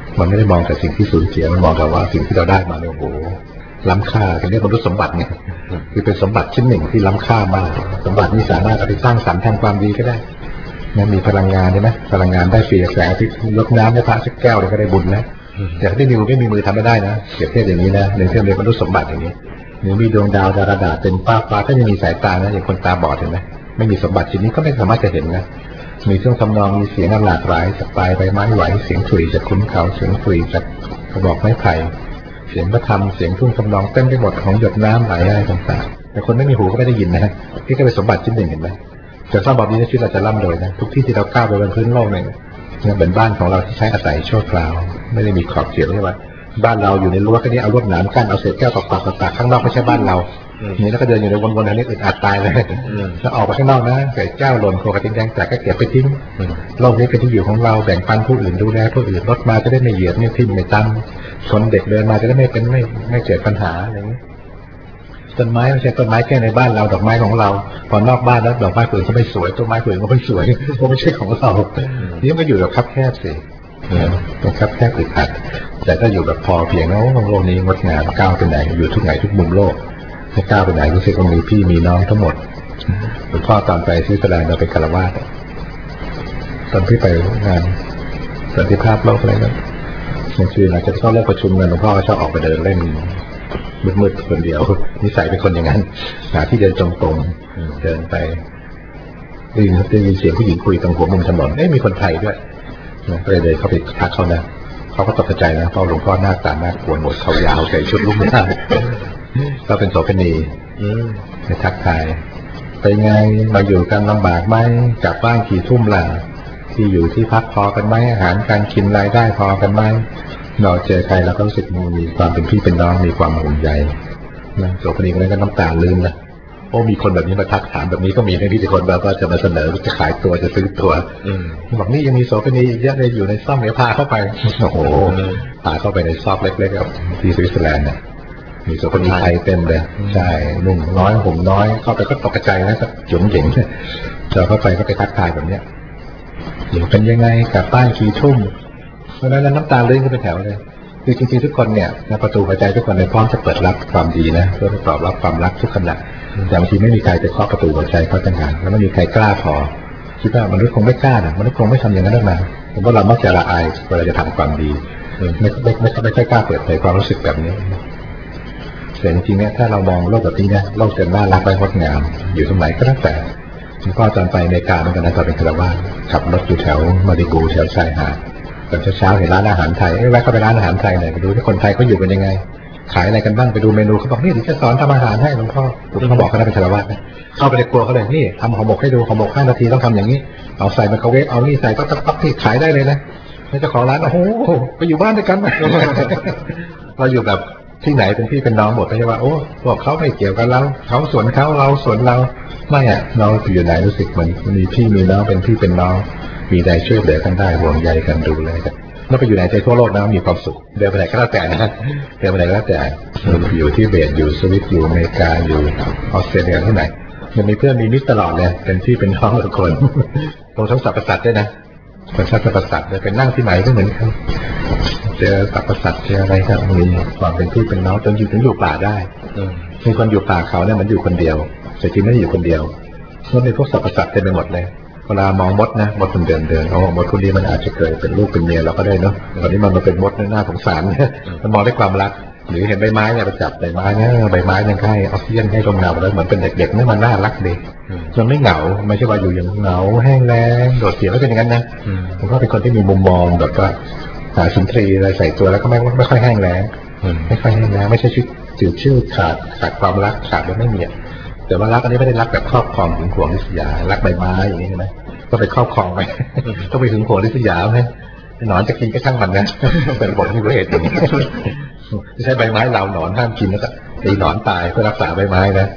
Speaker 2: มันไม่ได้มองแต่สิ่งที่สูญเสียมันมองแต่ว่าสิ่งที่เราได้มาเนี่ยโอ้โหล้ำค่าเป็นเรื่องมนุษย์สมบัติเนี่ยคือเป็นสมบัติชิ้นหนึ่งที่ล้ำค่ามากสมบัตินี้สามารถเอาไปสร้างสรรค์ทางความดีก็ได้นะมีพลังงานใช่ไหมพลังงานได้ฟรีแสงอาทิตย์ยกน้ำให้พระสักแก้วเลยก็ได้บุญแล้วอย่างที่นิวไม่มีมือทำไม่ได้นะเปรียบเทียบอย่างนี้นะในเรื่องเรียนมนุษย์สมบัติอย่างนี้หรือมีดวงดาวดาราดาเป็นฟ้าฟ้าถ้าไม่มีสายตานะอย่างคนตาบอดเห็นไหมไม่มีสมบัติชิ้นนี้ก็ไม่สามารถจะเห็นนะมีเครื่องทำนองมีเสียงหลากหลายจากปลายใบไม้ไหวเสียงขลุ่ยจากคุ้นเขาเสียงขลุ่ยจากกระบอกไม้ไผ่เสียงพระธรรมเสียงทุ่งทำนองเต็มไปหมดของหยดน้ำไหลอะไรต่างๆแต่คนไม่มีหูก็ไม่ได้ยินนะนี่ก็เป็นสมบัติชิ้นหนึ่งเห็นไหมจะสร้างแบบนี้ในชีวิตเราจะร่ำรวยนะทุกที่ที่เราก้าวไปบนพื้นโลกเนี่ยเป็นบ้านของเราที่ใช้อาศัยชั่วคราวไม่ได้มีขอบเขตใช่ไหมบ้านเราอยู่ในรั้วแค่นี้เอาลวดหนามกั้นเอาเศษแก้วตอกปากตากข้างนอกไม่ใช่บ้านเรานี่แล้วก็เดินอยู่ในวนๆอันนี้อึดอัดตายเลยแล้วออกไปข้างนอกนะเศษแก้วหล่นโคกระทิ้งแดงแต่ก็เก็บไปทิ้งโลกนี้เป็นที่อยู่ของเราแบ่งปันผู้อื่นดูแลผู้อื่นรถมาจะได้ไม่เหยียบไม่ทิ่มไม่ตั้มชนเด็กเดินมาจะได้ไม่เป็นไม่ไม่เกิดปัญหาอะไรอย่างนี้ต้นไม้ไม่ใช่ต้นไม้แค่ในบ้านเราดอกไม้ของเราพอนอกบ้านแล้วดอกไม้อื่นก็ไม่สวยต้นไม้อื่นก็ไม่สวยเพราะไม่ใช่ของเรานี่มันอยู่แบบคับแคบสิต้องคับแคบอึดอัดแต่ถ้าอยู่แบบพอเพียงแล้วโลกนี้งดงามก้าวไปไหนอยู่ทุกไหนทุกมุมโลกให้ก้าวไปไหนรู้สึกว่ามีพี่มีน้องทั้งหมดหลวงพ่อตอนไปสวิตเซอร์แลนด์เราเป็นคารวาสตอนที่ไปงานสันติภาพโลกอะไรนั้นบางทีหลังจากที่เขาเลิกประชุมกันหลวงพ่อก็ชอบออกไปเดินเล่นมืดๆคนเดียวนิสัยเป็นคนอย่างนั้นหาที่เดินจงกรมเดินไปได้ยินได้ยินเสียงผู้หญิงคุยตรงหัวมุมถนนเอ๊ะมีคนไทยด้วยก็เลยเดินเข้าไปทักเขานะเขาก็ตกใจนะเพราะหลวงพ่อหน้าตาหน้ากวนหมดเขายาวใส่ชุดลูกไม้ก็เป็นโสเภณีไปทักทายไปไงมาอยู่กันลำบากไหมกลับบ้านกี่ทุ่มล่ะที่อยู่ที่พักพอกันไหมอาหารการกินรายได้พอกันไหมเราเจอใครเราก็รู้สึกมีความเป็นพี่เป็นน้องมีความห่วงใยนะโสเภณีคนนั้นก็น้ำตาลื่นนะโอ้มีคนแบบนี้มาทักถามแบบนี้ก็มีในที่คนแบบว่าจะมาเสนอจะขายตัวจะซื้อตัวบอกนี่ยังมีโสเภณีเยอะเลยอยู่ในซ่อมเดี๋ยวพาเข้าไปโอ้โหพาเข้าไปในซอกเล็กๆที่สวิตเซอร์แลนด์เนี่ยมีโสเภณีไทยเต็มเลยใช่นุ่งน้อยห่มน้อยเข้าไปก็ตกใจนะก็หยงเหยิงเราเข้าไปก็ไปทักทายแบบเนี้ยอยู่เป็นยังไงกลับบ้านกี่ทุ่มเพราะฉะนั้นน้ำตาลื่นขึ้นไปแถวเลยคือจริงๆทุกคนเนี่ยประตูหัวใจทุกคนในพร้อมจะเปิดรับความดีนะเพื่อตอบรับความรักทุกขณะแต่บางทีไม่มีใครไปเคาะประตูหัวใจเขาต่างหากแล้วไม่มีใครกล้าพอคิดว่ามนุษย์คงไม่กล้านะมนุษย์คงไม่ทำอย่างนั้นได้มาเพราะเรามักจะละอายเวลาจะทำความดีไม่ไม่ไม่ไม่ค่อยกล้าเปิดเผยความรู้สึกแบบนี้แต่จริงๆเนี่ยถ้าเรามองโลกแบบนี้นะโลกจะน่ารักและงดงามอยู่ตรงไหนก็แล้วแต่คุณพ่อตอนไปอเมริกาเหมือนกันนะตอนเป็นคารวาสขับรถอยู่แถวมาริบูแถวชายหาดตอนเช้าๆเห็นร้านอาหารไทยเอ้ยแวะเข้าไปร้านอาหารไทยหน่อยไปดูที่คนไทยเขาอยู่กันยังไงขายอะไรกันบ้างไปดูเมนูเขาบอกนี่เดี๋ยวจะสอนทำอาหารให้หลวงพ่อเขาบอกเขาได้เป็นคารวาสนะเข้าไปในครัวเขาเลยนี่ทำห่อหมกให้ดูห่อหมกห้านาทีต้องทำอย่างนี้เอาใส่ไมโครเวฟเอานี่ใส่ก็ตักตักที่ขายได้เลยนะแล้วเจ้าของร้านโอ้โหไปอยู่บ้านด้วยกันเราอยู่แบบที่ไหนเป็นพี่เป็นน้องหมดไม่ใช่ว่าโอ้พวกเขาไม่เกี่ยวกันเราเขาสวนเขาเราสวนเราไม่อะเราอยู่ไหนรู้สึกเหมือนมีพี่มีน้องเป็นพี่เป็นน้องมีใจช่วยเหลือกันได้ห่วงใยกันดูแลกันแล้วไปอยู่ไหนใจทั่วโลกนะมีความสุขเดินไปไหนก็แล้วแต่นะเดินไปไหนก็แล้วแต่อยู่ที่เบสอยู่สวิตอยู่อเมริกาอยู่ออสเตรเลียที่ไหนมันมีเพื่อนมีมิตรตลอดเลยเป็นพี่เป็นน้องทุกคนตรงทั้งสรรพสัตว์ด้วยนะเป็นสรรพสัตว์เลยเป็นนั่งที่ไหนก็เหมือนกันเจอสรรพสัตว์เจออะไรก็มีความเป็นพี่เป็นน้องจนอยู่ถึงอยู่ป่าได้มีคนอยู่ป่าเขาเนี่ยมันอยู่คนเดียวแต่จริงไม่ได้อยู่คนเดียวมันมีพวกสรรพสัตว์เต็มไปหมดเลยเวลามองมดนะมดมันเดินเดินเอามดคนนี้มันอาจจะเกิดเป็นลูกเป็นเมียเราก็ได้เนาะตอนนี้มันมาเป็นมดหน้าสงสารมันมองด้วยความรักหรือเห็นใบไม้เนี่ยไปจับใบไม้เนี่ยใบไม้ยังให้ออกซิเจนให้ลมหนาวแล้วเหมือนเป็นเด็กๆนี่มันน่ารักดีมันไม่เหงาไม่ใช่ว่าอยู่อย่างเหงาแห้งแล้งโดดเดี่ยวไม่เป็นอย่างนั้นนะผมก็เป็นคนที่มีมุมมองแบบว่าหาสุนทรีอะไรใส่ตัวแล้วก็ไม่ไม่ค่อยแห้งแล้งไม่ค่อยแห้งแล้งไม่ใช่ชื่อจืดชื่อขาดขาดความรักขาดแล้วไม่มีแต่ว่ารักอันนี้ไม่ได้รักแบบครอบครองถึงห่วงลิษยารักใบไม้อย่างนี้ใช่ไหมก็ไปครอบครองไปต้องไปถึงห่วงลิษยาไหมหนอนจะกินก็ช่างมันนะเป็นบทที่เหตุอย่างนี้ไม่ใช่ใบไม้เราหนอนห้ามกินแล้วก็ตีหนอนตายเพื่อรักษาใบไม้นะ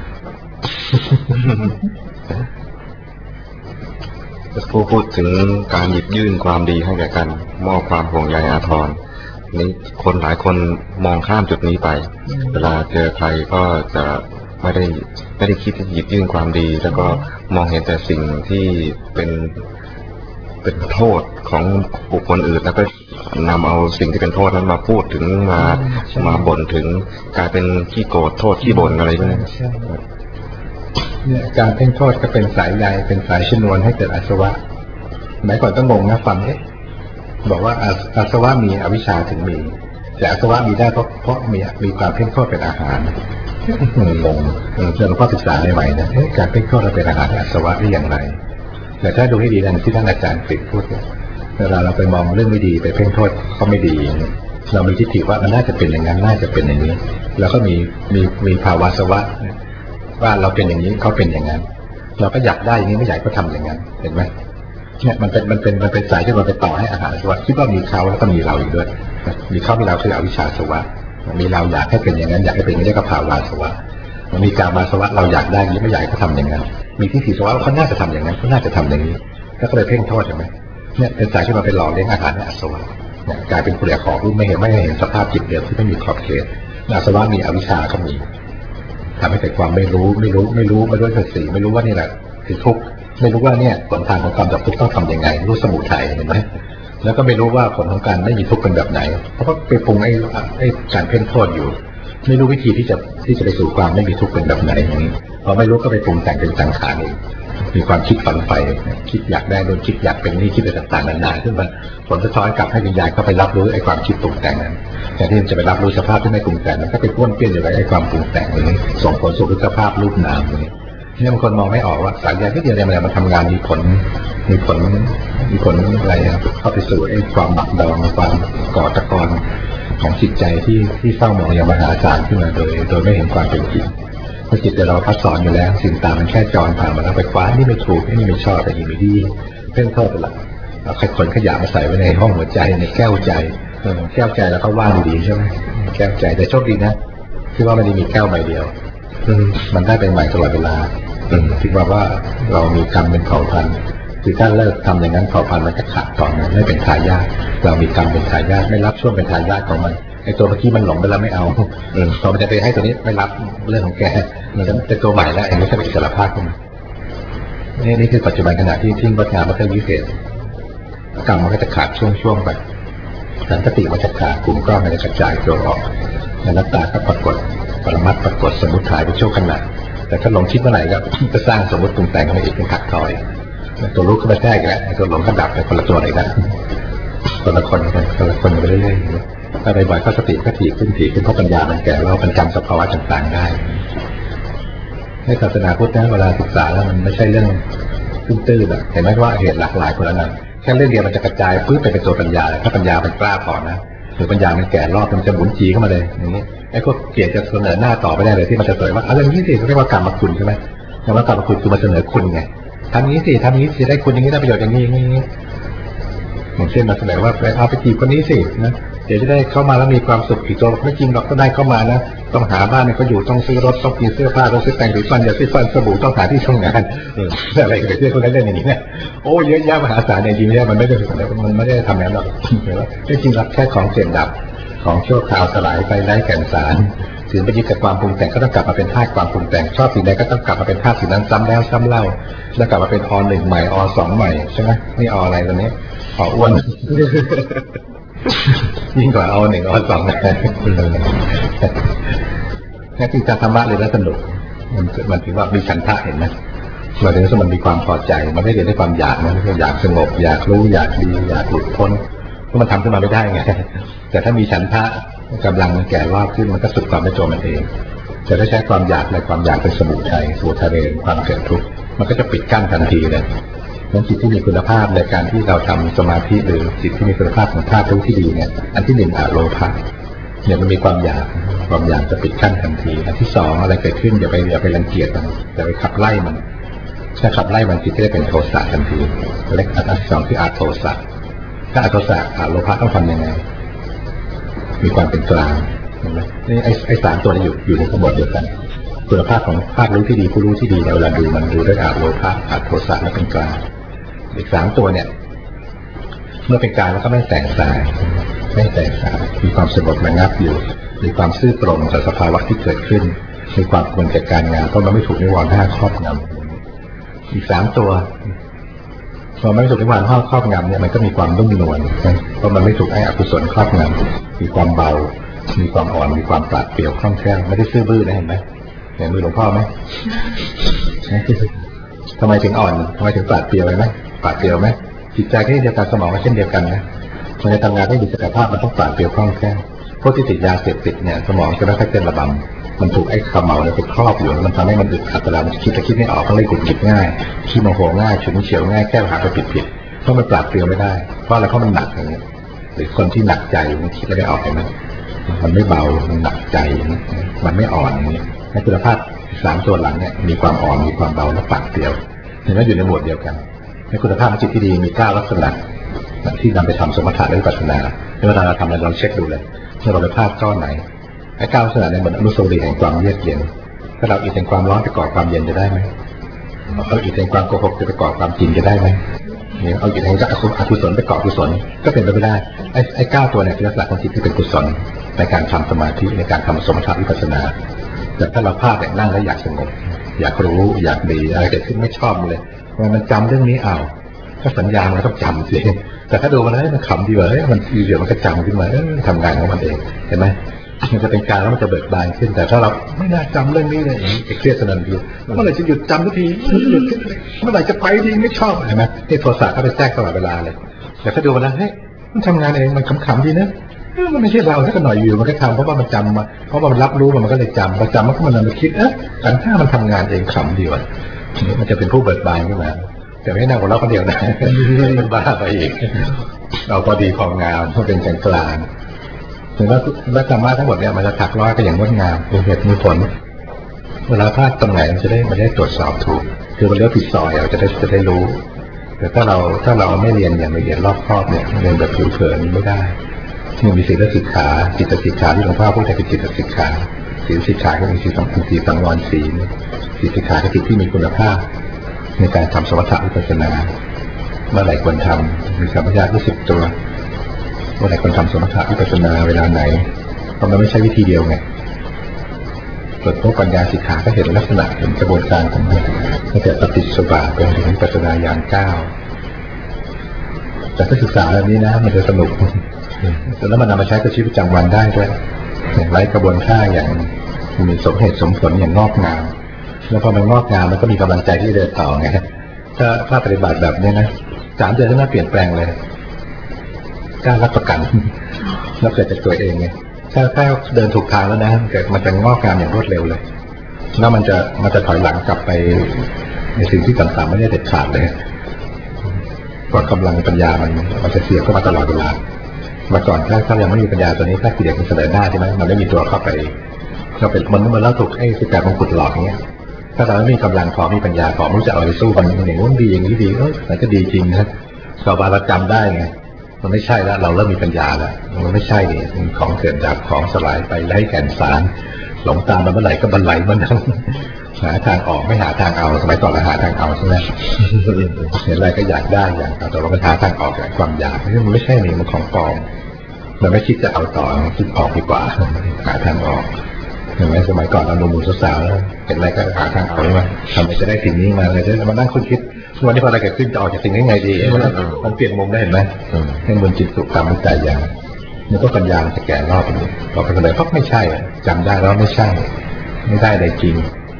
Speaker 3: ผู้พูดถึงการหยิบยื่นความดีให้แก่กันมอบความห่วงใยอาทรนี้คนหลายคนมองข้ามจุดนี้ไปเวลาเจอใครก็จะไม่ได้ไม่ได้คิดที่หยิบยื่นความดีแล้วก็มองเห็นแต่สิ่งที่เป็นเป็นโทษของบุคคลอื่นแล้วก็นำเอาสิ่งที่เป็นโทษนั้นมาพูดถึงมามาบ่นถึงกลายเป็นขี้โกรธโทษขี้บ่นอะไรพวกนี้
Speaker 2: เนี่ยการเพ่งโทษก็เป็นสายใยเป็นสายชนวนให้เกิดอาสวะหมายก่อนก็งงนะฟังเอ๊ะบอกว่าอาสวะมีอวิชชาถึงมีแต่อาสวะมีได้เพราะเพราะมีมีความเพ่งโทษเป็นอาหารงงเรื่องข้อศึกษาใหม่ๆนะการเพ่งโทษเราเป็นอาหารอาสวะได้อย่างไรแต่ถ้าดูให้ดีนะที่ท่านอาจารย์ฟิกพูดเวลาเราไปมองเรื่องไม่ดีไปเพ่งโทษเขาไม่ดีเรามีทิฏฐิว่ามันน่าจะเป็นอย่างนั้นน่าจะเป็นอย่างนี้แล้วก็มีมีมีภาวะสวะว่าเราเป็นอย่างนี้เขาเป็นอย่างนั้นเราก็อยากได้อย่างนี้ไม่อยากก็ทำอย่างนั้นเห็นไหมเนี่ยมันเป็นมันเป็นมันเป็นสายที่เราไปต่อให้อาหารสวะคิดว่ามีเขาแล้วก็มีเราอีกด้วยมีเขามีเราคืออวิชชาสวะมีเราอยากให้เป็นอย่างนั้นอยากให้เป็นอย่างนี้เรียกว่าภาวะสวะมันมีกามาสวะเราอยากได้อย่างนี้ไม่อยากเขาทำอย่างนั้นมีทิฏฐิสวะเขาน่าจะทำอย่างนั้นเขาน่าจะทำอย่างนี้ก็เลยเพ่งโทษใช่ไหมเนี่ยเป็นสายที่เราไปหล่อเลี้ยงอาหารในอาสวะเนี่ยกลายเป็นผู้เลี้ยงของรู้ไม่เห็นไม่เห็นสภาพจิตเดิมที่ไม่มีขอบเขตอาสวะมีอวิชชาก็มีทำให้เกิดความไม่รู้ไม่รู้ไม่รู้ไม่รู้สัจสีไม่รู้ว่านี่แหละคือทุกข์ไม่รู้ว่าเนี่ยผลทางของความดับทุกข์ต้องทำยังไงรู้สมุทัยเห็นไหมแล้วก็ไม่รู้ว่าผลของการไม่มีทุกข์เป็นแบบไหนเพราะว่าไปปรุงไอ้ไอ้การเพ่งโทษอยู่ไม่รู้วิธีที่จะที่จะไปสู่ความไม่มีทุกข์เป็นแบบไหนอย่างนี้พอไม่รู้ก็ไปปรุงแต่งเป็นสังขารเองมีความคิดฝันไปคิดอยากได้โดนคิดอยากเป็นนี่คิดอะไรต่างๆนานาขึ้นมาผลสะท้อนกลับให้วิญญาณเข้าไปรับรู้ไอ้ความคิดปรุงแต่งนั้นแต่ที่จะไปรับรู้สภาพที่ไม่ปรุงแต่งมันก็ไปป้วนเปี้ยนอยู่กับไอ้ความปรุงแต่งนี้ส่งผลสู่สภาพรูปนามนี้เนี่ยบางคนมองไม่ออกว่าสายใยที่เดียวเนี่ยมันทำงานมีผลมีผลมีผลอะไรเข้าไปสู่ไอ้ความหมักดองความก่อตะกอนของจิตใจที่ที่เศร้าหมองอย่างมหาศาลขึ้นมาโดยโดยไม่เห็นความเป็นจริงเมื่อจิตเราพัฒสอนอยู่แล้วสิ่งต่างมันแค่จรผ่านมาแล้วไปคว้านี่ไม่ถูกนี่ไม่ชอบแต่นี่ไม่ดีเพ่งโทษไปละเอาขนขยะมาใส่ไว้ในห้องหัวใจในแก้วใจแก้วใจแล้วก็ว่างดีใช่ไหมแก้วใจแต่โชคดีนะที่ว่ามันมีแก้วใบเดียวมันได้เป็นใหม่ตลอดเวลาคิดว่าว่าเรามีกรรมเป็นเผ่าพันธุ์คือถ้าเลิกทำอย่างนั้นเผ่าพันธุ์มันจะขาดตอนนั้นไม่เป็นทายาทเรามีกรรมเป็นทายาทไม่รับช่วงเป็นทายาทของมันไอ้ตัวเมื่อกี้มันหลงไปแล้วไม่เอาพอมันจะไปให้ตัวนี้ไม่รับเรื่องของแกมันจะเป็นตัวใหม่แล้วเองไม่ใช่เป็นอิสระภาพขึ้นมานี่นี่คือปัจจุบันขณะที่ทิ้งวัฏงานมันก็วิเศษกรรมมันก็จะขาดช่วงๆไปสันติมันจะขาดกลุ่มก้อนมันจะกระจายตัวออกอนัตตาก็ปรากฏปรมัตถ์ปรากฏสมุทัยเป็นช่วงขณะแต่ถ้าหลงคิดเมื่อไหร่ก็จะสร้างสมมติปรุงแต่งขึ้นมาอีกเป็นขัดทอยตัวรู้ก็มาแทรกแล้วตัวหลงก็ดับไปคนละตัวเลยนะคนละคนคนละคนไปเรื่อยๆถ้าบ่อยๆก็สติก็ถี่ขึ้นถี่ขึ้นเพราะปัญญามันแก่เราเป็นจำสภาวะต่างๆได้ในศาสนาพุทธนะเวลาศึกษาแล้วมันไม่ใช่เรื่องตื้นๆแบบเห็นไหมว่าเหตุหลากหลายคนละนั้นแค่เรื่องเดียวมันจะกระจายพื้นไปเป็นตัวปัญญาถ้าปัญญามันกล้าพอนะหรือปัญญามันแก่รอบมันจะหมุนจีเข้ามาเลยอย่างนี้ไอ้พวกเกียรติจะเสนอหน้าต่อไม่ได้เลยที่มันจะเสนอว่าอะไรนี้สิเรียกว่ากรรมคุณใช่ไหมคำว่ากรรมคุณคือมาเสนอคุณไงทำนี้สิทำนี้สิได้คุณอย่างนี้ได้ประโยชน์อย่างนี้อย่างนี้อย่างเช่นมาเสนอว่าไปเอาไปจีบคนนี้สินะเดี๋ยวจะได้เข้ามาแล้วมีความสุขอีกตัวไม่จริงหรอกก็ได้เข้ามานะต้องหาบ้านให้เขาอยู่ต้องซื้อรถต้องกินเสื้อผ้าต้องซื้อแต่งสีฟันอย่าซื้อฟันสบู่ต้องหาที่ทำงานอะไรกันไปเรื่อยคนนั้นเล่นอย่างนี้เนี่ยโอ้เยอะแยะมหาศาลในจริงเนี่ยมันไม่ได้มันไม่ได้ทำอย่างนั้นหรอกจริงๆแล้วแค่ของเสื่อมดับของชั่วคราวสลายไปไร้แก่นสารถึงไปยึดกับความปรุงแต่งก็ต้องกลับมาเป็นธาตุความปรุงแต่งชอบสิ่งใดก็ต้องกลับมาเป็นธาตุสิ่งนั้นซ้ำแล้วซ้ำเล่าแล้วกลับมาเป็นอหนึ่งใหม่อสองใหม่ใช่ไหมนี่ออะไรตอนนี้ออ้วนยิ่งกว่าอหนึ่งอสองนะนี่คือการธรรมะเลยแล้วสนุกมันมันถือว่ามีฉันทะเห็นไหมเราเรียนรู้มันมีความพอใจมันไม่เรียนด้วยความอยากนะไม่ใช่อยากสงบอยากรู้อยากดีอยากหลุดพ้นเพราะมันทำขึ้นมาไม่ได้ไงแต่ถ้ามีฉันทะกำลังมันแก่รอบขึ้นมันก็สุดความเป็นตัวมันเองจะได้ใช้ความอยากและความอยากเป็นสมุทัยสู่ทะเลความเกิดทุกข์มันก็จะปิดกั้นทันทีเลยนั้นจิตที่มีคุณภาพในการที่เราทำสมาธิหรือจิตที่มีคุณภาพของธาตุรู้ที่ดีเนี่ยอันที่หนึ่งอโลภะเนี่ยมันมีความอยากความอยากจะปิดกั้นทันทีอันที่สองอะไรเกิดขึ้นอย่าไปอย่าไปรังเกียจมันอย่าไปขับไล่มันถ้าขับไล่มันจิตจะได้เป็นโทสะทันทีเล็กอันที่สองคืออาโทสะถ้าอาโทสะอาโลภะต้องทำยังไงมีความเป็นกลางนี่ไอ้ไอ้สามตัวนี้อยู่อยู่ในขบวนเดียวกันคุณภาพของภาพรู้ที่ดีผู้รู้ที่ดีเวลาดูมันดูด้วยอาโลภะอาโทสะและเป็นกลางอีกสามตัวเนี่ยเมื่อเป็นกลางแล้วก็ไม่แตกสายไม่แตกสายมีความสงบระงับอยู่มีความซื่อตรงต่อสภาวะที่เกิดขึ้นมีความควรแก่การงานเพราะมันไม่ถูกนิวรณ์ห้าครอบงำอีกสามตัวพอไม่ถูกนิวรณ์ครอบงำเนี่ยมันก็มีความนุ่มนวลเพราะมันไม่ถูกไอ้อกุศลครอบงำมีความเบามีความอ่อนมีความปราดเปรียวคล่องแคล่วไม่ได้ซื่อบื้อนะเห็นไหมเห็นมือหลวงพ่อไหมทำไมถึงอ่อนทำไมถึงปราดเปรียวไหมปราดเปรียวไหมจิตใจก็เดียวกันสมองก็เช่นเดียวกันนะมันจะทำงานได้ดีศักยภาพมันต้องปราดเปรียวคล่องแคล่วพวกที่ติดยาเสพติดเนี่ยสมองจะไม่ค่อยเต้นระบำมันถูกไอ้ขมเหลาเนี่ยไปครอบอยู่มันทำให้มันอึดอัดเวลามันคิดแต่คิดไม่ออกก็เลยกุดหงิดง่ายขี้โมโหง่ายฉุนเฉียวง่ายแก้ปัญหาไปผิดผิดเพราะมันปราดเปรียวไม่ได้เพราะอะไรเพราะมันหนักอย่างนี้หรือคนที่หนักใจมันคิดไม่ได้ออกเห็นไหมมันไม่เบามันหนักใจมันไม่อ่อนอย่างนี้ในคุณภาพสามตัวหลังเนี่ยมีความอ่อนมีความเบาและปราดเปรียวเห็นไหมอยู่ในหมวดเดียวกันในคุณภาพจิตที่ดีมีเก้าลักษณะที่นำไปทำสมถะและวิปัสสนาเวลาเราทำอะไรเราเช็คดูเลยเมื่อเราไปพลาดก้อนไหนไอ้เก้าลักษณะเนี่ยเหมือนอนุสาวรีย์แห่งความเยือกเย็นถ้าเราอิทธิแห่งความร้อนไปก่อความเย็นจะได้ไหมเอาอิทธิแห่งความโกหกจะไปก่อความจริงจะได้ไหมเนี่ยเอาอิทธิแห่งอกุศลไปก่อกุศลก็เป็นไปไม่ได้ไอ้ไอ้เก้าตัวเนี่ยคือลักษณะของจิตที่เป็นกุศลในการทำสมาธิในการทำสมถะวิปัสสนาแต่ถ้าเราพลาดแต่นั่งแล้วอยากสงบอยากรู้อยากดีอะไรเกิดขึ้นไม่ชอบเลยมันจำเรื่องนี้เอาถ้าสัญญามันต้องจำสิแต่ถ้าดูมันแล้วมันขำดีกว่าเฮ้ยมันเดี๋ยวมันก็จำขึ้นมาทำงานของมันเองเห็นไหมมันจะเป็นการแล้วมันจะเบิกบานขึ้นแต่ถ้าเราไม่น่าจำเรื่องนี้เลยเครียดสนั่นอยู่เมื่อไหร่จะหยุดจำทุกทีเมื่อไหร่จะไปทีไม่ชอบเห็นไหมที่โทรศัพท์ก็ไปแทรกตลอดเวลาเลยแต่ถ้าดูมันแล้วเฮ้ยมันทำงานเองมันขำๆดีนะมันไม่ใช่เราถ้าหน่อยอยู่มันก็ทำเพราะว่ามันจำมาเพราะว่ามันรับรู้มันก็เลยจำพอจำมันก็มันมาคิดเอ๊ะแต่ถ้ามันทำงานเองขำดีว่ะมันจะเป็นผู้เบิกบานขึ้นมาแต่ไม่น่าของเราคนเดียวนะมันบ้าไปอีกเราพอดีความงามเพราะเป็นกลางกลางถึงว่าและธรรมะทั้งหมดเนี่ยมันจะถักร้อยไปอย่างงดงามเป็นเหตุมีผลเวลาพลาดตรงไหนมันจะได้มันได้ตรวจสอบถูกคือมันเลี้ยวผิดซอยเราจะได้จะได้รู้แต่ถ้าเราถ้าเราไม่เรียนอย่างละเอียดรอบคอบเนี่ยเรียนแบบผิวเผินไม่ได้มันมีศีลสิกขาจิตสิกขาที่หลวงพ่อพูดแต่เป็นจิตสิกขาศีลสิกขาก็มีสี่สองสี่สังวรศีลจิตสิกขาคือจิตที่มีคุณภาพในการทำสมถะวิปัสสนาเมื่อไหร่ควรทำมีสัมปชัญญะรู้สึกตัวเมื่อไหร่ควรทำสมถะวิปัสสนาเวลาไหนเพราะมันไม่ใช่วิธีเดียวไงเกิดพวกปัญญาสิกขาก็เห็นลักษณะเห็นกระบวนการของมันตั้งแต่ปฏิจจสมุปบาทไปถึงวิปัสสนาญาณเก้าแต่ถ้าศึกษาแบบนี้นะมันจะสนุกแล้วมันนำมาใช้กับชีวิตประจำวันได้ด้วยอย่างไร้กระบวนท่าอย่างมีสมเหตุสมผลอย่างงอกงามแล้วพอมันงอกงามมันก็มีกำลังใจที่เดินต่อไงถ้าถ้าปฏิบัติแบบนี้นะสามเดือนก็น่าเปลี่ยนแปลงเลยกล้ารับประกันรับเกิดจากตัวเองไงถ้าถ้าเดินถูกทางแล้วนะเกิดมันจะงอกงามอย่างรวดเร็วเลยแล้วมันจะมันจะถอยหลังกลับไปในสิ่งที่ต่างๆไม่ได้เด็ดขาดเลยเพราะกำลังปัญญามันมันจะเสียเข้ามาตลอดเวลาเมื่อก่อนถ้าถ้ายังไม่มีปัญญาตัวนี้ถ้ากิเลสมันเสนอหน้าใช่ไหมมันไม่มีตัวเข้าไปเข้าไปมันมันแล้วถูกไอ้สิบแปดมงกุฎหลอกเงี้ยถ้าเราไม่มีกำลังพอมีปัญญาพอไม่รู้จะเอาไปสู้มันอย่างนู้นดีอย่างนี้ดีเออมันก็ดีจริงนะชาวบ้านเราจำได้ไงมันไม่ใช่แล้วเราเริ่มมีปัญญาแล้วมันไม่ใช่ดิของเกิดจากของสลายไปไร้แก่นสารหลงตามมันเมื่อไหร่ก็บันไลมันทั้งหาทางออกไม่หาทางเอาสมัยก่อนเราหาทางเอาใช่ไหมเห็นอะไรก็อยากได้อย่างแต่เราก็หาทางออกจากความอยากมันไม่ใช่นี่มันของปลอมมันไม่คิดจะเอาต่อคิดออกดีกว่าหาทางออกเห็นไหมสมัยก่อนเราหนุ่มๆสาวๆเห็นอะไรก็หาทางเอาใช่ไหมทำไมจะได้สิ่งนี้มาอะไรจะมานั่งคุณคิดวันนี้พออะไรเกิดขึ้นจะออกจากสิ่งนี้ไงดีมันเปลี่ยนมุมได้เห็นไหมให้มันจิตสุขตามใจอย่างนี่ก็ปัญญาจะแก่รอบนี้พอไปเลยเพราะไม่ใช่จำได้แล้วไม่ใช่ไม่ได้ได้จริง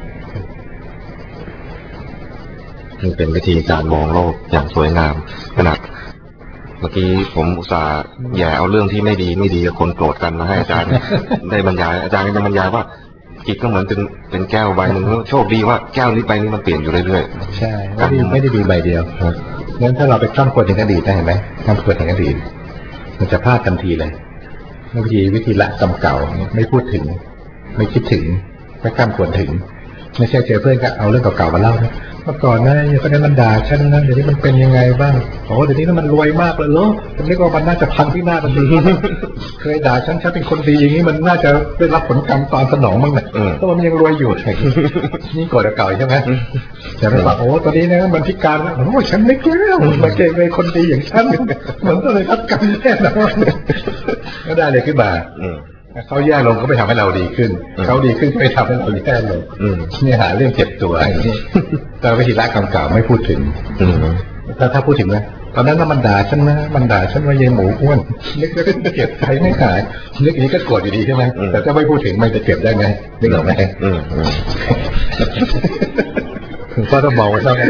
Speaker 3: นี่เป็นวิธีการมองโลกอย่างสวยงามขนาดเมื่อกี้ผมอุตส่าห์แย่เอาเรื่องที่ไม่ดีไม่ดีกับคนโกรธกันมาให้อาจารย์ ได้บรรยายอาจารย์ก็จะบรรยายว่าจิตก็เหมือนเป็นเป็นแก้วใบหนึ่งโชคดีว่าแก้วนี้ใบนี้มันเปลี่ยนอยู่เรื่อย
Speaker 2: ๆใช่ไม่ได้ไม่ได้ดีใบเดียวงั้นถ้าเราไปข้ามควรถึงอดีตได้เห็นไหมข้ามควรถึงอดีตมันจะพลาดทันทีเลยวิธีวิธีละกรรมเก่าไม่พูดถึงไม่คิดถึงไม่ข้ามควรถึงไม่ใช่เจอเพื่อนก็เอาเรื่องเก่าๆมาเล่านะเมื่อก่อนนะอย่างนี้มันด่าฉันนะเดี๋ยวนี้มันเป็นยังไงบ้างโอ้เดี๋ยวนี้มันรวยมากเลยเหรอฉันนึกว่ามันน่าจะพังที่หน้าทันทีเคยด่าฉันฉันเป็นคนดีอย่างนี้มันน่าจะได้รับผลกรรมตอนสนองบ้างนะเพราะมันยังรวยอยู่นี่โกรธเก่าใช่ไหมแต่ไม่บอกโอ้ตอนนี้นะมันพิการแล้วโอ้ฉันไม่กล้ามาเก่งเลยคนดีอย่างฉันเหมือนต้องเลยรับกรรมแน่นอนก็ได้เลยขึ้นมาเขาแย่ลงก็ไม่ทำให้เราดีขึ้นเขาดีขึ้นก็ไม่ทำให้เราแย่ลงนี่หาเรื่องเจ็บตัวอย่างนี้แต่วิธีละกรรมเก่าไม่พูดถึงถ้าถ้าพูดถึงนะตอนนั้นน่ะมันด่าฉันนะมันด่าฉันว่ายายหมูอ้วนนึกแล้วก็เก็บใจไม่หายนึกอย่างนี้ก็โกรธอยู่ดีใช่ไหมแต่ถ้าไม่พูดถึงมันจะเก็บได้ไงนึกออกไหมคุณก็ต้องมองว่าเท่านั้น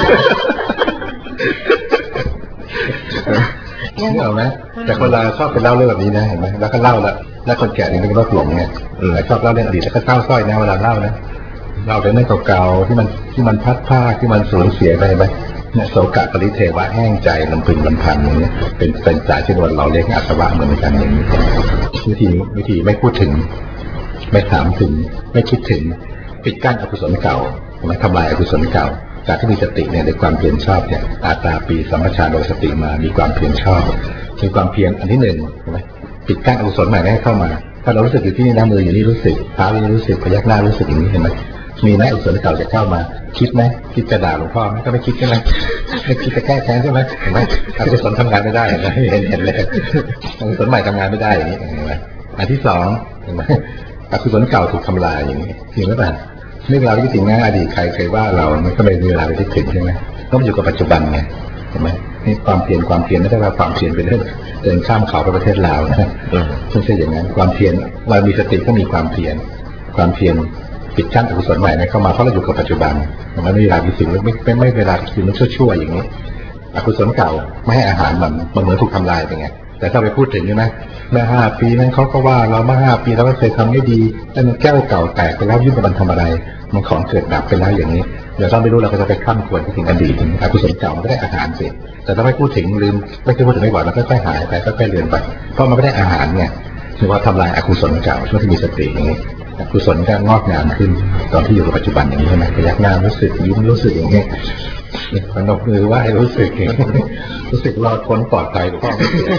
Speaker 2: นึกออกไหมแต่คนเราชอบไปเล่าเรื่องแบบนี้นะเห็นไหมแล้วก็เล่าแล้วแล้วคนแก่นี่เป็นโรคหลงไงชอบเล่าเรื่องอดีตแล้วก็เศร้าส้อยนะเวลาเล่านะเล่าเรื่องเก่าๆที่มันที่มันพัดผ้าที่มันสูญเสียไปไหมเนี่ยโศกะปริเทวะแห้งใจลำพึงลำพันอย่างนี้เป็นเป็นจ่ายที่เราเรียกอาสวะเหมือนกันอย่างนี้วิธีวิธีไม่พูดถึงไม่ถามถึงไม่คิดถึงปิดกั้นอกุศลเก่าไม่ทำลายอกุศลเก่าการที่มีสติเนี่ยในความเพียรชอบเนี่ยอาตาปีสัมปชานโดยสติมามีความเพียรชอบมีความเพียรอันที่หนึ่งใช่ไหมปิดกั้นอกุศลใหม่ไม่ให้เข้ามาถ้าเรารู้สึกอยู่ที่นี่นะมืออยู่นี่รู้สึกเท้าอยู่นี่รู้สึกพยักหน้ารู้สึกอย่างนี้เห็นไหมมีไหมอกุศลเก่าจะเข้ามาคิดไหมคิดจะด่าหลวงพ่อไหมก็ไม่คิดใช่ไหมไม่คิดจะแก้แค้นใช่ไหมเห็นไหมอกุศลทำงานไม่ได้เห็นไหมเห็นเห็นเลยอกุศลใหม่ทำงานไม่ได้อย่างนี้เห็นไหมอันที่สองเห็นไหมอกุศลเก่าถูกทำลายอย่างนี้จริงหรือเปล่าเรื่องราวที่ถึงง่ายอดีตใครเคยว่าเรามันก็ไม่มีเวลาไปคิดถึงใช่ไหมต้องอยู่กับปัจจุบันไงเห็นไหมนี่ความเพียรความเพียรไม่ได้ว่าความเพียรเป็นเรื่องเดินข้ามเขาไปประเทศลาวนะไม่ใช่อย่างนั้นความเพียรเรามีสติก็มีความเพียรความเพียรปิดกั้นอกุศลใหม่ไม่เข้ามาเพราะเราอยู่กับปัจจุบันมันไม่มีเวลาคิดถึงไม่ไม่ไม่เวลาคิดถึงมันชั่วๆอย่างนี้อกุศลเก่าไม่ให้อาหารมันมันเหมือนถูกทำลายไปไงแต่ถ้าไปพูดถึงใช่ไหมเมื่อห้าปีนั้นเขาก็ว่าเราเมื่อห้าปีเราก็เคยทำไม่ดีแต่มันแก้วเก่าแตกไปแล้วยื่นมันทำอะไรมันของเกิดดับไปแล้วอย่างนี้เดี๋ยวเราไม่รู้เราก็จะไปข้ามควรถึงอดีตอกุศลเก่ามันก็ได้อาหารสิแต่ถ้าไม่พูดถึงลืมไม่ใช่พูดถึงไม่บ่อยแล้วค่อยๆหายไปค่อยๆเลือนไปเพราะมันไม่ได้อาหารไงคือว่าทำลายอกุศลเก่าช่วงที่มีสติอย่างนี้อกุศลก็งอกงามขึ้นตอนที่อยู่กับปัจจุบันอย่างนี้ใช่ไหมพยักหน้ารู้สึกยิ้มรู้สึกอย่างนี้พนมมือไหว้รู้สึกรู้สึกรอดพ้นปลอดภัยหรือเปล่า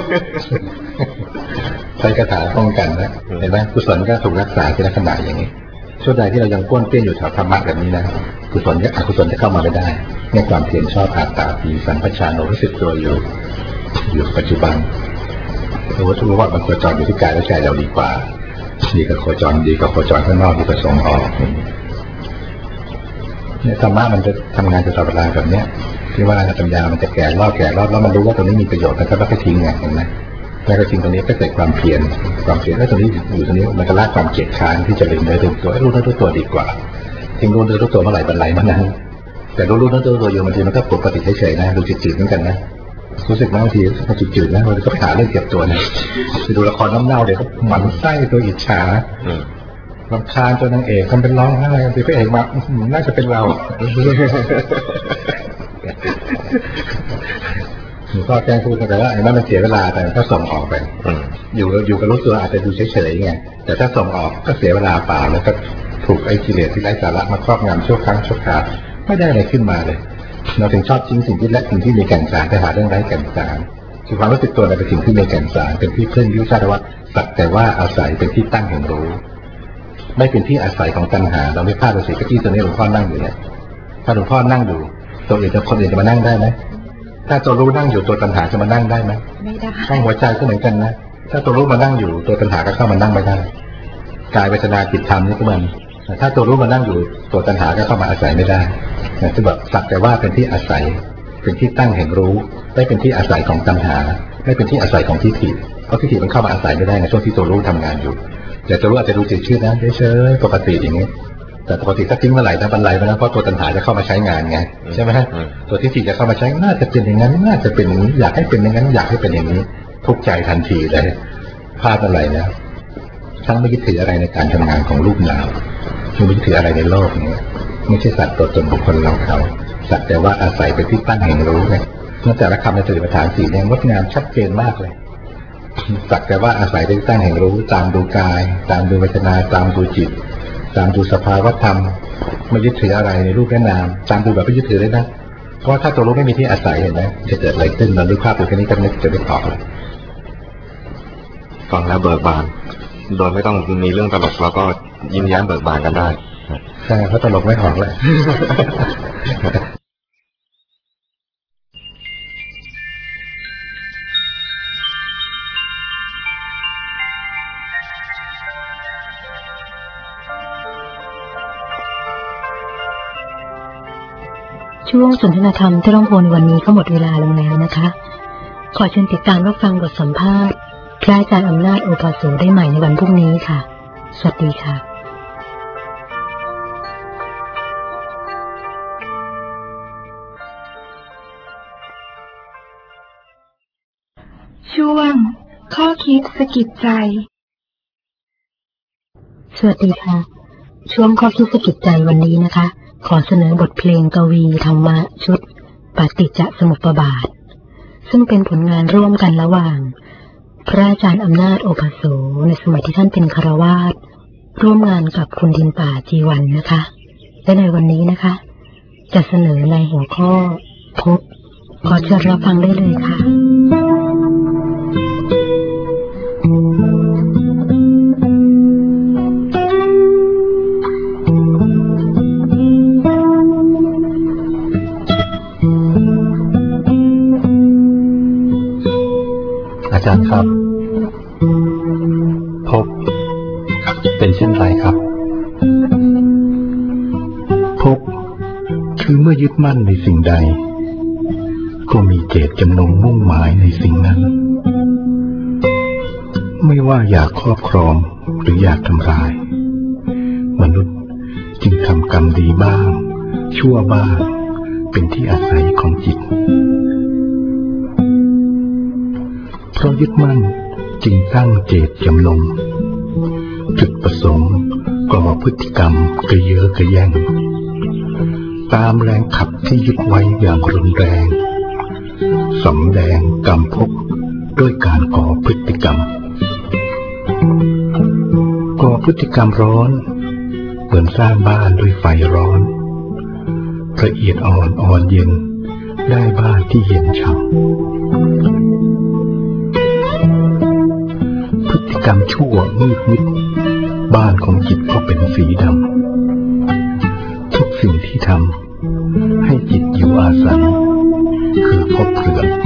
Speaker 2: ใช้คาถาป้องกันนะเห็นไหมกุศลก็ถูกรักษาที่ลักษณะอย่างนี้ช่วงใดที่เรายังป้วนเปี้ยนอยู่แถวธรรมะแบบนี้นะกุศลอกุศลจะเข้ามาไม่ได้ในความเพียรชอบอาตาปีสัมปชานโนรู้สึกตัวอยู่อยู่ปัจจุบันรู้ว่ารู้ว่ามันโคจรอยู่ที่กายและใจเราดีกว่าดีกับโคจรดีกับโคจรข้างนอกดีกับส่งออกเนี่ยธรรมะมันจะทำงานจะตลอดเวลาแบบเนี้ยที่ว่าปัญญามันจะแก่รอบแก่รอบแล้วมันรู้ว่าตรงนี้มีประโยชน์แล้วก็ไม่ทิ้งไงเห็นไหมแล้วก็ทิ้งตรงนี้ก็เกิดความเพียรความเพียรแล้วตรงนี้อยู่ตรงนี้มันก็ละความเกลียดค้านที่จะลืมเนื้อลืมตัวรู้เนื้อตัวดีกว่าทิ้งรู้เนื้อตัวเมื่อไหร่บรรลัยเมื่อนั้นแต่รู้รู้เนื้อตัวอยู่บางทีมันก็ปกติเฉยๆนะดูจืดๆเหมือนกันนะรู้สึกบางทีมันจืดๆนะมันก็ไปหาเรื่องเก็บตัวนะไปดูละครน้ำเน่าเดี๋ยวก็หมั่นไส้ตัวอิจฉารำคาญตัวนางเอกทำเป็นร้องไห้ตีพระเอกมาน่าจะเป็นเราหลวงพ่อแจ้งพูดกันไปว่าไอ้นั่นมันเสียเวลาแต่ถ้าส่งออกไปอยู่อยู่กับรู้ตัวอาจจะดูเฉยๆไงแต่ถ้าส่งออกก็เสียเวลาเปล่าแล้วก็ถูกไอ้กิเลสที่ไร้สาระมาครอบงำชั่วครั้งชั่วคราวไม่ได้อะไรขึ้นมาเลยเราถึงชอบทิ้งสิ่งที่และสิ่งที่มีแก่นสารไปหาเรื่องไร้แก่นสารคือความรู้สึกตัวในเป็นสิ่งที่มีแก่นสารเป็นที่พึ่งยุทธวัตรสักแต่ว่าอาศัยเป็นที่ตั้งแห่งรู้ไม่เป็นที่อาศัยของตัณหาเราไม่พลาดไปสิเก้าอี้ตัวนี้หลวงพ่อนั่งอยู่เนี่ยถ้าหลวงพ่อนั่งอยู่ตัวอื่นจะคนอื่นจะมานั่งได้ไหมถ้าตัวรู้นั่งอยู่ตัวตัณหาจะมานั่งได้ไหมไม่ได้ข้างหัวใจก็เหมือนกันนะถ้าตัวรู้มานั่งอยู่ตัวตัณหาก็เข้ามานั่งไม่ได้กายเวทนาจิตธรรมนี่ก็เหมือนถ้าตัวรู้มานั่งอยู่ตัวตัณหาก็เข้ามาอาศัยไม่ได้ที่แบบสักแต่ว่าเป็นที่อาศัยเป็นที่ตั้งแห่งรู้ไม่เป็นที่อาศัยของตัณหาไม่เป็นที่อาศัยของทิฏฐิเพราะทิฏฐิมันเข้ามาอาศัยไม่ได้ในช่วงที่ตัวรู้ทำงานอยู่แต่ตัวรู้อาจจะดูจืดชืดนะเฉยๆปกติอย่างนี้แต่ปกติถ้าทิ้งเมื่อไหร่ถ้าบรรลัยไปแล้วเพราะตัวตัณหาจะเข้ามาใช้งานไงใช่ไหมฮะตัวทิฏฐิจะเข้ามาใช้น่าจะเป็นอย่างนั้นน่าจะเป็นอย่างนี้อยากให้เป็นอย่างนั้นอยากให้เป็นอย่างนี้ทุกข์ใจทันทีเลยพลาดอะไรแล้วทั้งไม่ยึดถืออะไรในการทำงานของรูปนามไม่ยึดถืออะไรในโลกนี้ไม่ใช่สัตว์ตัวตนบุคคลเราเขาสักแต่ว่าอาศัยเป็นที่ตั้งแห่งรู้ไงเมื่อแต่ละคำในสติปัฏฐานสี่เนี่ยงดงามชัดเจนมากเลยสักแต่ว่าอาศัยเป็นที่ตั้งแห่งรู้ตามดูกายตามดูเวทนาตามดูจิตตามดูสภาวะธรรมไม่ยึดถืออะไรในรูปและนามตามดูแบบไม่ยึดถือเลยนะเพราะถ้าตัวรู้ไม่มีที่อาศัยเห็นไหมจะเกิดอะไรขึ้นเราดูภาพดูแค่นี้ก็นึกจะไม่ออกเลย
Speaker 3: ฟังแล้วเบิกบานโดยไม่ต้องมีเรื่องตลกแล้วก็ยิ้มแย้มเบิกบานกันได้
Speaker 2: ใช่เพราะตลกไม่ออกเลย
Speaker 4: ช่วงสนทนาธรรมที่ร่องโพในวันนี้ก็หมดเวลาลงแล้วนะคะขอเชิญติดตามรับฟังบทสัมภาษณ์พระอาจารย์อำนาจโอภาโสได้ใหม่ในวันพรุ่งนี้ค่ะสวัสดีค่ะ
Speaker 1: ช่วงข้อคิดสะกิดใจ
Speaker 4: สวัสดีค่ะช่วงข้อคิดสะกิดใจวันนี้นะคะขอเสนอบทเพลงกวีธรรมะชุดปฏิจจสมุปบาทซึ่งเป็นผลงานร่วมกันระหว่างพระอาจารย์อำนาจโอภาโสในสมัยที่ท่านเป็นฆราวาสร่วมงานกับคุณดินป่าจีวันนะคะและในวันนี้นะคะจะเสนอในหัวข้อพบขอเชิญรับฟังได้เลยค่ะ
Speaker 2: อาจารย์ครับพบเป็นเช่นไรครับพบคือเมื่อยึดมั่นในสิ่งใดก็มีเจตจำนงมุ่งหมายในสิ่งนั้นไม่ว่าอยากครอบครองหรืออยากทำลายมนุษย์จึงทำกรรมดีบ้างชั่วบ้างเป็นที่อาศัยของจิตเพราะยึดมั่นจึงตั้งเจตจำนงจุดประสงค์ก่อพฤติกรรมกระเยาะกระแย่งตามแรงขับที่ยึดไว้อย่างรุนแรงสำแดงกรรมภพด้วยการก่อพฤติกรรมก่อพฤติกรรมร้อนเหมือนสร้างบ้านด้วยไฟร้อนละเอียดอ่อนอ่อนเย็นได้บ้านที่เย็นฉ่ำพฤติกรรมชั่วมืดมิดบ้านของจิตก็เป็นสีดำทุกสิ่งที่ทำให้จิตอยู่อาศัยคือภพเรือน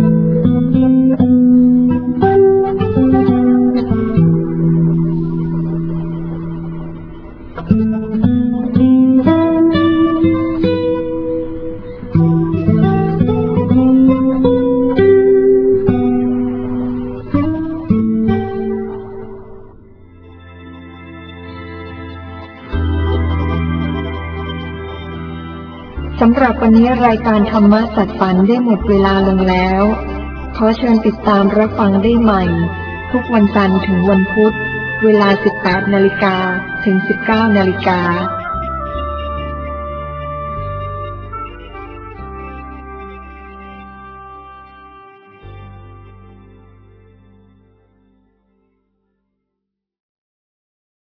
Speaker 1: สำหรับวันนี้รายการธรรมะสัจฝันได้หมดเวลาลงแล้วขอเชิญติดตามรับฟังได้ใหม่ทุกวันจันทร์ถึงวันพุธเวลา สิบแปดนาฬิกา ถึง สิบเก้านาฬิกา